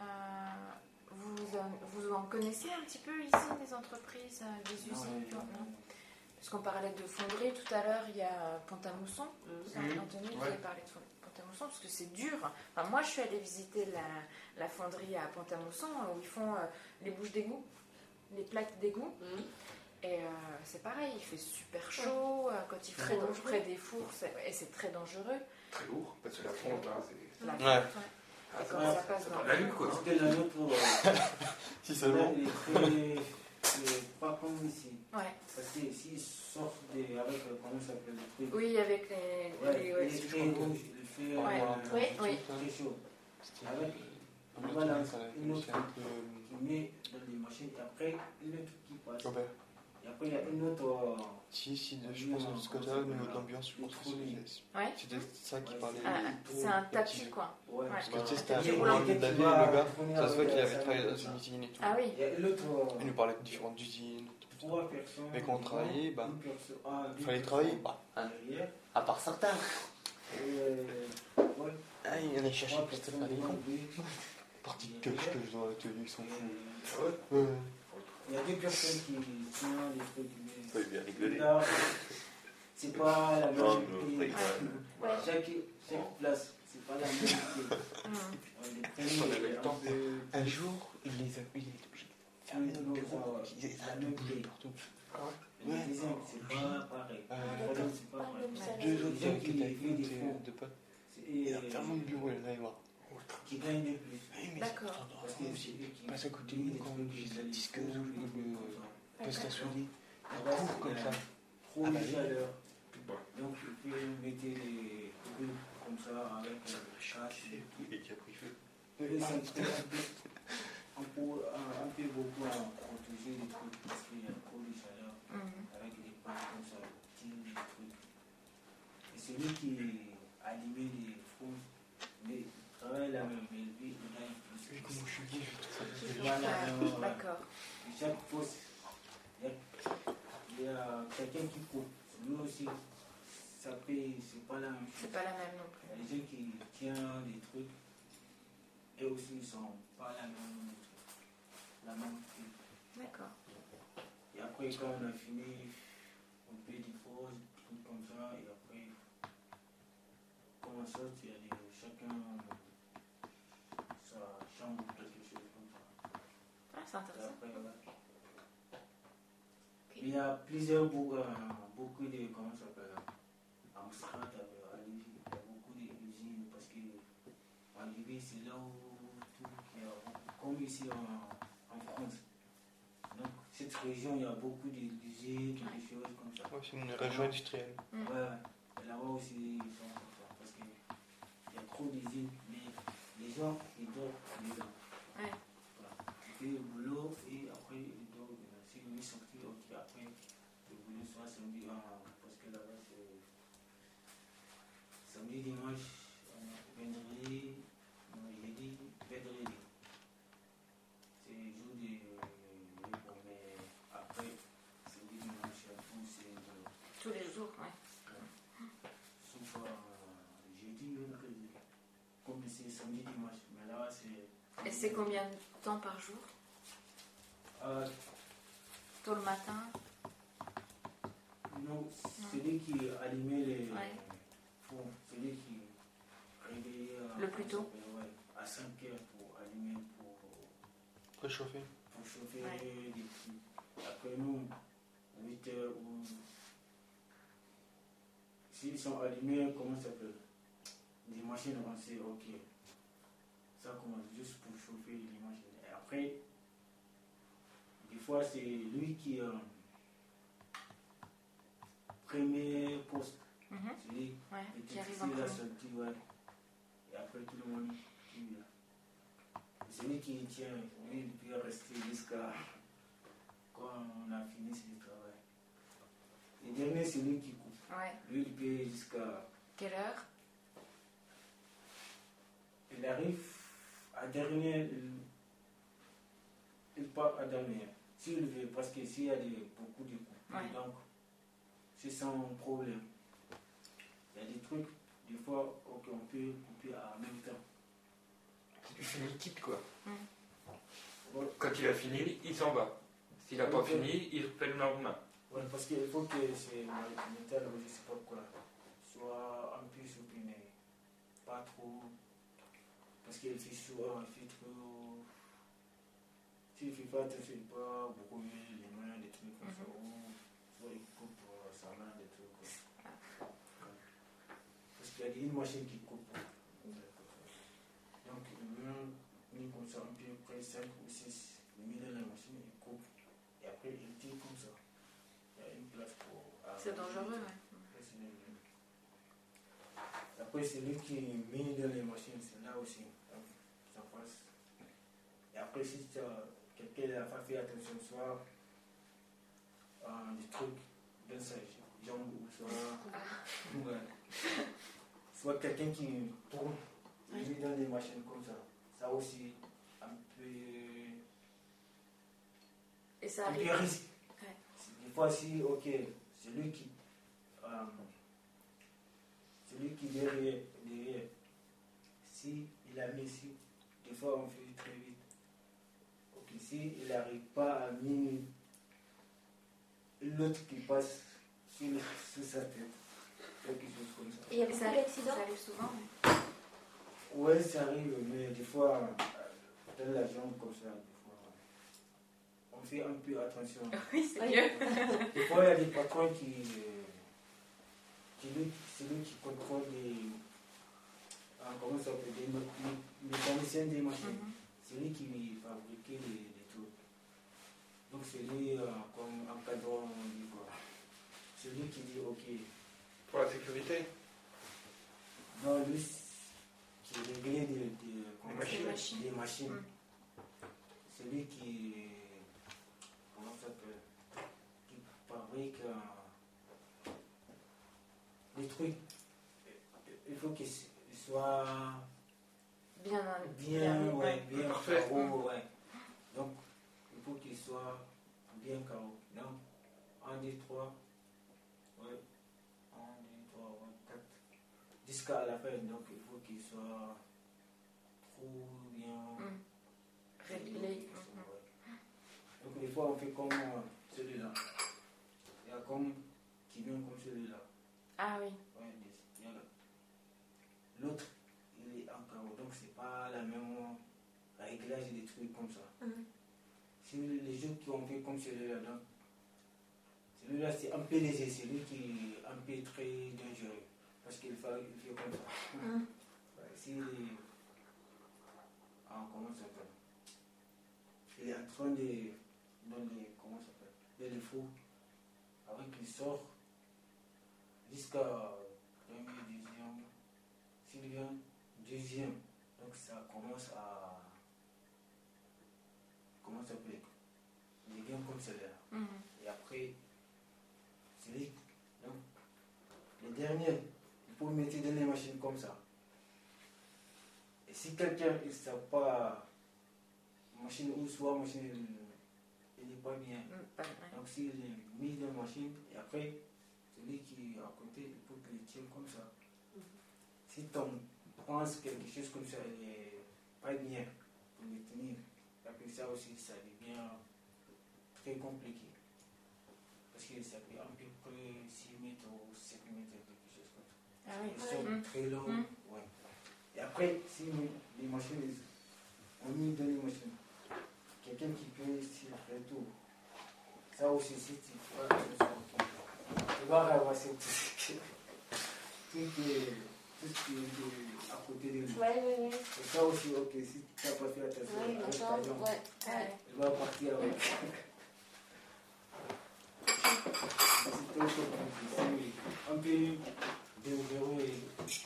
vous, en, vous en connaissez un petit peu ici, des entreprises, euh, des Non, usines non, non non. Parce qu'on parlait de fonderie tout à l'heure, il y a Pont-à-Mousson. Ça, Mhm. Anthony, vous Ouais. avez parlé de Fon- Pont-à-Mousson, parce que c'est dur. Enfin, moi, je suis allée visiter la, la fonderie à Pont-à-Mousson, où ils font euh, les bouches d'égout, les plaques d'égout. Mhm. Et euh, c'est pareil, il fait super chaud, euh, quand ils Très font dangereux. près des fours, c'est- et c'est très dangereux. Très lourd, parce que la fonte, hein, c'est. La Ouais. fonte, ouais. Ah, Et ça quand va, ça passe c'est dans pas de la lutte, quoi. Parce que la nôtre, euh, Si là, seulement. il est très- c'est pas comme ici. Ouais. Parce que ici, ils sortent des, avec, euh, comment ça s'appelle, le truc. Oui, avec les. Ouais, les- il ouais, est c'est- très rouge, il fait Ouais. euh, Oui, oui. très chaud. C'était- Avec, on voilà, a dit ça, une autre c'est un peu- qui met dans les machines, et après, une autre qui passe. Robert. Et après, il y a une autre. euh, Si, si, de- je pense que de ce côté-là, au niveau de l'ambiance, je pense que c'est. Ouais. C'était ça qui Ouais, parlait. Ah, c'est- c'est un le tapis, petit- quoi. ouais. Parce que Ouais. tu sais, c'était un Il y a peu une loin autre de qui David, va le gars. venir Ça se voit avec qu'il la avait salle travaillé comme dans ça. une usine et tout. Ah oui. Il y a l'autre. euh, Il nous parlait de différentes usines. trois personnes. Mais quand on travaillait, bah, une personne- ah, il deux fallait personnes travailler. Bah, hein. derrière. à part certains. Et, euh, ouais, Ah, il y en a cherché trois plus de personnes faire des devant cons. lui. Partie de cache que dans l'atelier, ils sont fous. Ouais. Ouais. Il y a deux personnes qui tiennent les trucs. mais Faut bien rigoler. là, c'est pas la Non, même non, chose. rigole. Ouais. Chaque, chaque place, c'est pas la même chose. Mm. Ouais, les On premiers, avait le temps. un peu- Un jour, il les a il était obligé de fermer Oui, le non, bureau. ça- Ils la a même bougé idée. partout. Les deuxièmes, c'est pas pareil. Euh, Les troisièmes, c'est pas Pas pareil. le salaire. Deux autres Les gens gars qui qui étaient avec font nous, des des faux. de potes. Et Il a fermé le bureau, il en avait marre. qui gagnent le plus. Oui, mais D'accord. c'est Parce que c'est eux qui passe à côté de disent nous des quand trucs, on vise la ils disqueuse font ou des le trucs comme ça. poste à soulier. Là-bas, Il court c'est comme ça. trop Ah de bah oui. chaleur. Bon. Donc, il peut mettre des trucs comme ça avec euh, le cache. Et qui a pris feu. Et ça peut un peu, un peu, un peu beaucoup à protéger les trucs parce qu'il y a trop de chaleur Mhm. avec des pâtes comme ça, tire les trucs. Et celui qui allumait les fours, mais il travaille la même, mais lui, il gagne plus. Vu comment je suis gay, je trouve ça C'est bizarre. pas la Ouais, même. D'accord. Et chaque poste, il y a, il y a quelqu'un qui coupe. Lui aussi, ça paye, c'est pas la même chose. C'est pas la même non Il y a plus. des gens qui tiennent des trucs et aussi ils sont pas la même, la même prix. après, quand on a fini, on fait des pauses, des trucs comme ça, et après, quand on sort, il y a des, chacun sa chambre ou quelque chose comme ça. Ah, c'est Et intéressant. après, ouais. Il y a plusieurs, beaucoup, beaucoup de, comment ça s'appelle, en Moscrat, à Libye, il y a beaucoup d'usines, parce qu'en Libye, c'est là où tout, il y a beaucoup, comme ici en, en France. Donc, cette région, il y a beaucoup d'usines, quelque chose comme ça. Ouais, c'est une région industrielle. Ouais, ouais. Et là-bas aussi, ils sont comme ça. Parce qu'il y a trop d'usines, mais les gens, ils dorment dedans. Ouais. Voilà. Tu fais le boulot et après, ils dorment dedans. Si lui sortit, ok, après, le boulot soit samedi, ah, parce que là-bas, c'est samedi, dimanche, vendredi, jeudi, vendredi. C'est jour de libre, mais après, samedi, dimanche, tout, c'est Tous les jours, ouais. sauf euh, jeudi, vendredi. Comme c'est samedi, dimanche. Mais là, c'est. Et c'est combien de temps par jour? euh, Tôt le matin? Non, celui qui allumait les Ouais. fours, celui qui réveillait euh, Le plus tôt. ouais, à cinq heures pour allumer, pour, Réchauffer. pour chauffer Ouais. des trucs. Après nous, huit heures ou. S'ils sont allumés, comment ça s'appelle? Des machines, on sait, ok. Ça commence juste pour chauffer les machines. Et après, des fois, c'est lui qui. Euh, premier poste. Mhm. C'est lui Ouais, qui qui arrive est en la premier. sortie, ouais. Et après, tout le monde qui vient. C'est lui qui tient, lui, il peut rester jusqu'à quand on a fini ce travail. Le dernier, c'est lui qui coupe. Ouais. Lui, il peut jusqu'à. Quelle heure? Il arrive à dernière, il, il part à dernière. S'il veut, parce que s'il y a des, beaucoup de coupes, Ouais. donc c'est sans problème. Il y a des trucs, des fois, ok, on peut couper en même temps. Il finit le kit, quoi. Mm. Voilà. Quand il a fini, il s'en va. S'il n'a pas Ok. fini, il fait le lendemain. Ouais, parce qu'il faut que c'est métal ou je sais pas quoi, soit un peu souple, mais pas trop. Parce qu'il fait chaud, il fait trop. S'il ne fait pas attention, il peut pas brûler les mains, des trucs comme ça. Ou soit il coupe euh, sa main, des trucs comme ça. Ouais. Parce qu'il y a une machine qui coupe. Donc, il met comme ça, un peu près cinq ou six, il met dans la machine, il coupe. Et après, il tire comme ça. Il y a une place pour. C'est dangereux, ouais. Après, c'est dangereux. Après, c'est lui qui met dans les machines, c'est là aussi. Donc, ça passe. Et après, si tu as quelqu'un n'a pas fait attention, soit euh, des trucs dans sa jambe, ou soit. Ouais. Soit quelqu'un qui tourne, il met dans les machines comme ça. Ça aussi, un peu. Et ça Un peu arrive. risque. Ouais. Des fois, si, ok, c'est lui qui. Euh, c'est lui qui derrière, derrière. Si il a mis ici, des fois on fait très vite. Ok, si il n'arrive pas à mettre l'autre qui passe sur, sur sa tête, quelque chose comme ça. Et il y a Et beaucoup ça arrive, d'accidents. ça arrive souvent. Ouais. Ouais, ça arrive, mais des fois, euh, dans la jambe comme ça, des fois, on fait un peu attention. Oui, c'est Oui. mieux. Des fois, il y a des patrons qui. euh, qui lui- c'est lui qui contrôle les. euh, comment ça s'appelle? Des mé- mécaniciens des machines. Mhm. C'est lui qui fabrique les, les trucs. Donc, c'est lui, euh, comme encadrant, on dit quoi. C'est lui qui dit ok. Pour la sécurité. Non, lui, c'est- qui réglait des, des, comment ça machines. s'appelle? machines. Des machines. Mm. C'est lui qui. Comment ça s'appelle? Qui fabrique euh, des trucs. Il faut qu'il soit Bien, bien, bien, ouais, bien Parfait. carreau, ouais. Donc, il faut qu'il soit bien carreau. Donc, un, deux, trois, ouais, un, deux, trois, ouais, quatre, jusqu'à la fin. Donc, il faut qu'il soit trop bien Mm. Réglé. Ouais. Donc, des fois, on fait comme euh, celui-là. Il y a comme qui vient comme celui-là. Ah oui. Ouais, il y a l'autre, il est en carreau, donc c'est pas la même réglage des trucs comme ça. Mhm. Si les gens qui ont fait comme celui-là, donc celui-là c'est un peu léger, c'est lui qui est un peu très dangereux parce qu'il fait, il fait comme ça. Mhm. Ouais, si ah, comment ça s'appelle? Il est en train de dans les comment ça s'appelle? Dans les fous avec il sort jusqu'à premier, deuxième, s'il vient deuxième, donc ça commence à comment ça s'appelle? Il vient comme celle-là. Mhm. Et après, c'est lui. Donc, les derniers, il faut mettre dans les machines comme ça. Et si quelqu'un ne sait pas, machine ou soit machine, il n'est pas bien. Mm, pas- ouais. Donc, s'il est mis dans la machine, et après, celui qui est à côté, il faut qu'il le tienne comme ça. Si tu penses quelque chose comme ça, il n'est pas bien pour le tenir. Et puis ça aussi, ça devient très compliqué. Parce que ça fait à peu près six mètres ou sept mètres, quelque chose comme ça. Ah oui. Ils sont Mm. très longs. Mm. Ouais. Et après, si les machines, on met dans les machines, quelqu'un qui peut s'y retourner. Ça aussi, si tu fais attention, tu vas ramasser tout ce qui est, tout est- tout ce qui est à côté de lui. Ouais, ouais, ouais. Et ça aussi, ok, si tu n'as pas fait attention, Ouais, avec ta j'entends, jambe, ouais. Ouais. elle va partir avec. C'est trop compliqué. C'est un peu dangereux et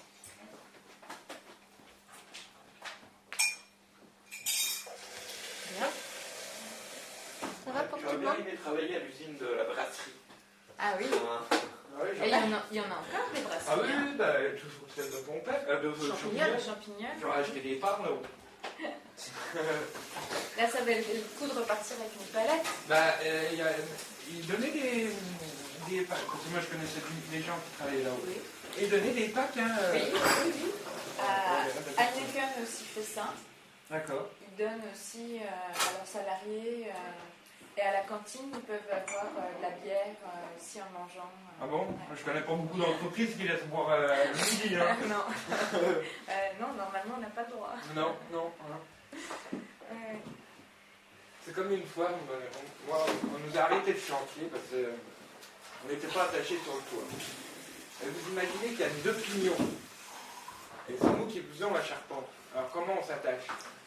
Bien. Ça va pour tout J'aurais le bien monde? aimé travailler à l'usine de la brasserie. Ah oui. Ah ouais, Et il y, en a, il y en a encore des Ah brasseries. oui, hein. bah, toujours celle de ton père, euh, de Champignons, champignons. champignons. J'aurais acheté des parts là-haut. Là, ça valait le coup de repartir avec une palette. Bah, euh, il y a- il donnait des, des packs, parce que moi je connaissais les gens qui travaillaient là-haut. Oui. Et il donnait des packs, hein. euh, Oui, oui, oui. Euh, Heineken aussi fait ça. D'accord. Ils donnent aussi euh, à leurs salariés euh, et à la cantine, ils peuvent avoir euh, de la bière euh, aussi en mangeant. euh, Ah bon? ouais. Moi, je connais pas beaucoup d'entreprises qui laissent boire euh, le midi, hein. non. Euh, non, normalement, on n'a pas le droit. Non, non. hein. Ouais. C'est comme une fois, on, on- moi, on nous a arrêté le chantier parce qu'on n'était pas attachés sur le toit. Et vous imaginez qu'il y a deux pignons. Et c'est nous qui faisons la charpente. Alors comment on s'attache?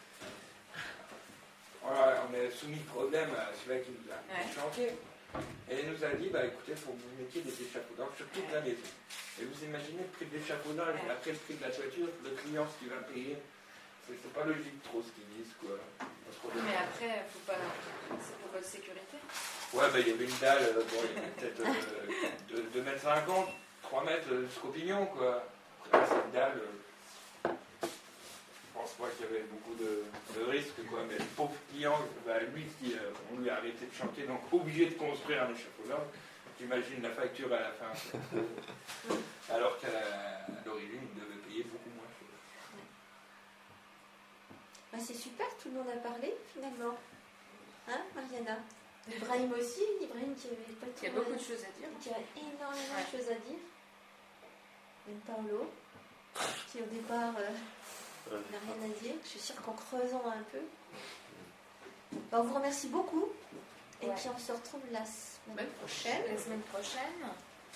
Voilà, on est soumis le problème à celui qui nous a arrêté le chantier. Et il nous a dit, bah écoutez, il faut que vous mettiez des échafaudages sur toute la maison. Et vous imaginez le prix de l'échafaudage et après le prix de la toiture, le client ce qu'il va payer. C'est c'est pas logique trop ce qu'ils disent, quoi. Parce qu'on- Mais après, faut pas. C'est pour votre sécurité. Ouais, bah il y avait une dalle, euh, bon, il y avait peut-être euh, de- deux mètres cinquante, trois mètres euh, jusqu'au pignon, quoi. Après, cette dalle, euh, je pense pas qu'il y avait beaucoup de, de risques, quoi. Mais le pauvre client, bah, lui, qui, euh, on lui a arrêté de chanter, donc obligé de construire un échafaudage. J'imagine la facture à la fin. quoi. Alors qu'à la- à l'origine, il devait payer beaucoup moins cher. Bah, c'est super, tout le monde a parlé finalement. Hein, Mariana? Ibrahim aussi, Ibrahim qui avait pas Il y a tout- beaucoup de choses à dire. qui a énormément Ouais. de choses à dire. Même Paolo, qui au départ euh, n'a rien à dire. Je suis sûre qu'en creusant un peu. Bah, on vous remercie beaucoup. Et Ouais. puis on se retrouve la semaine Semaine prochaine. La semaine prochaine.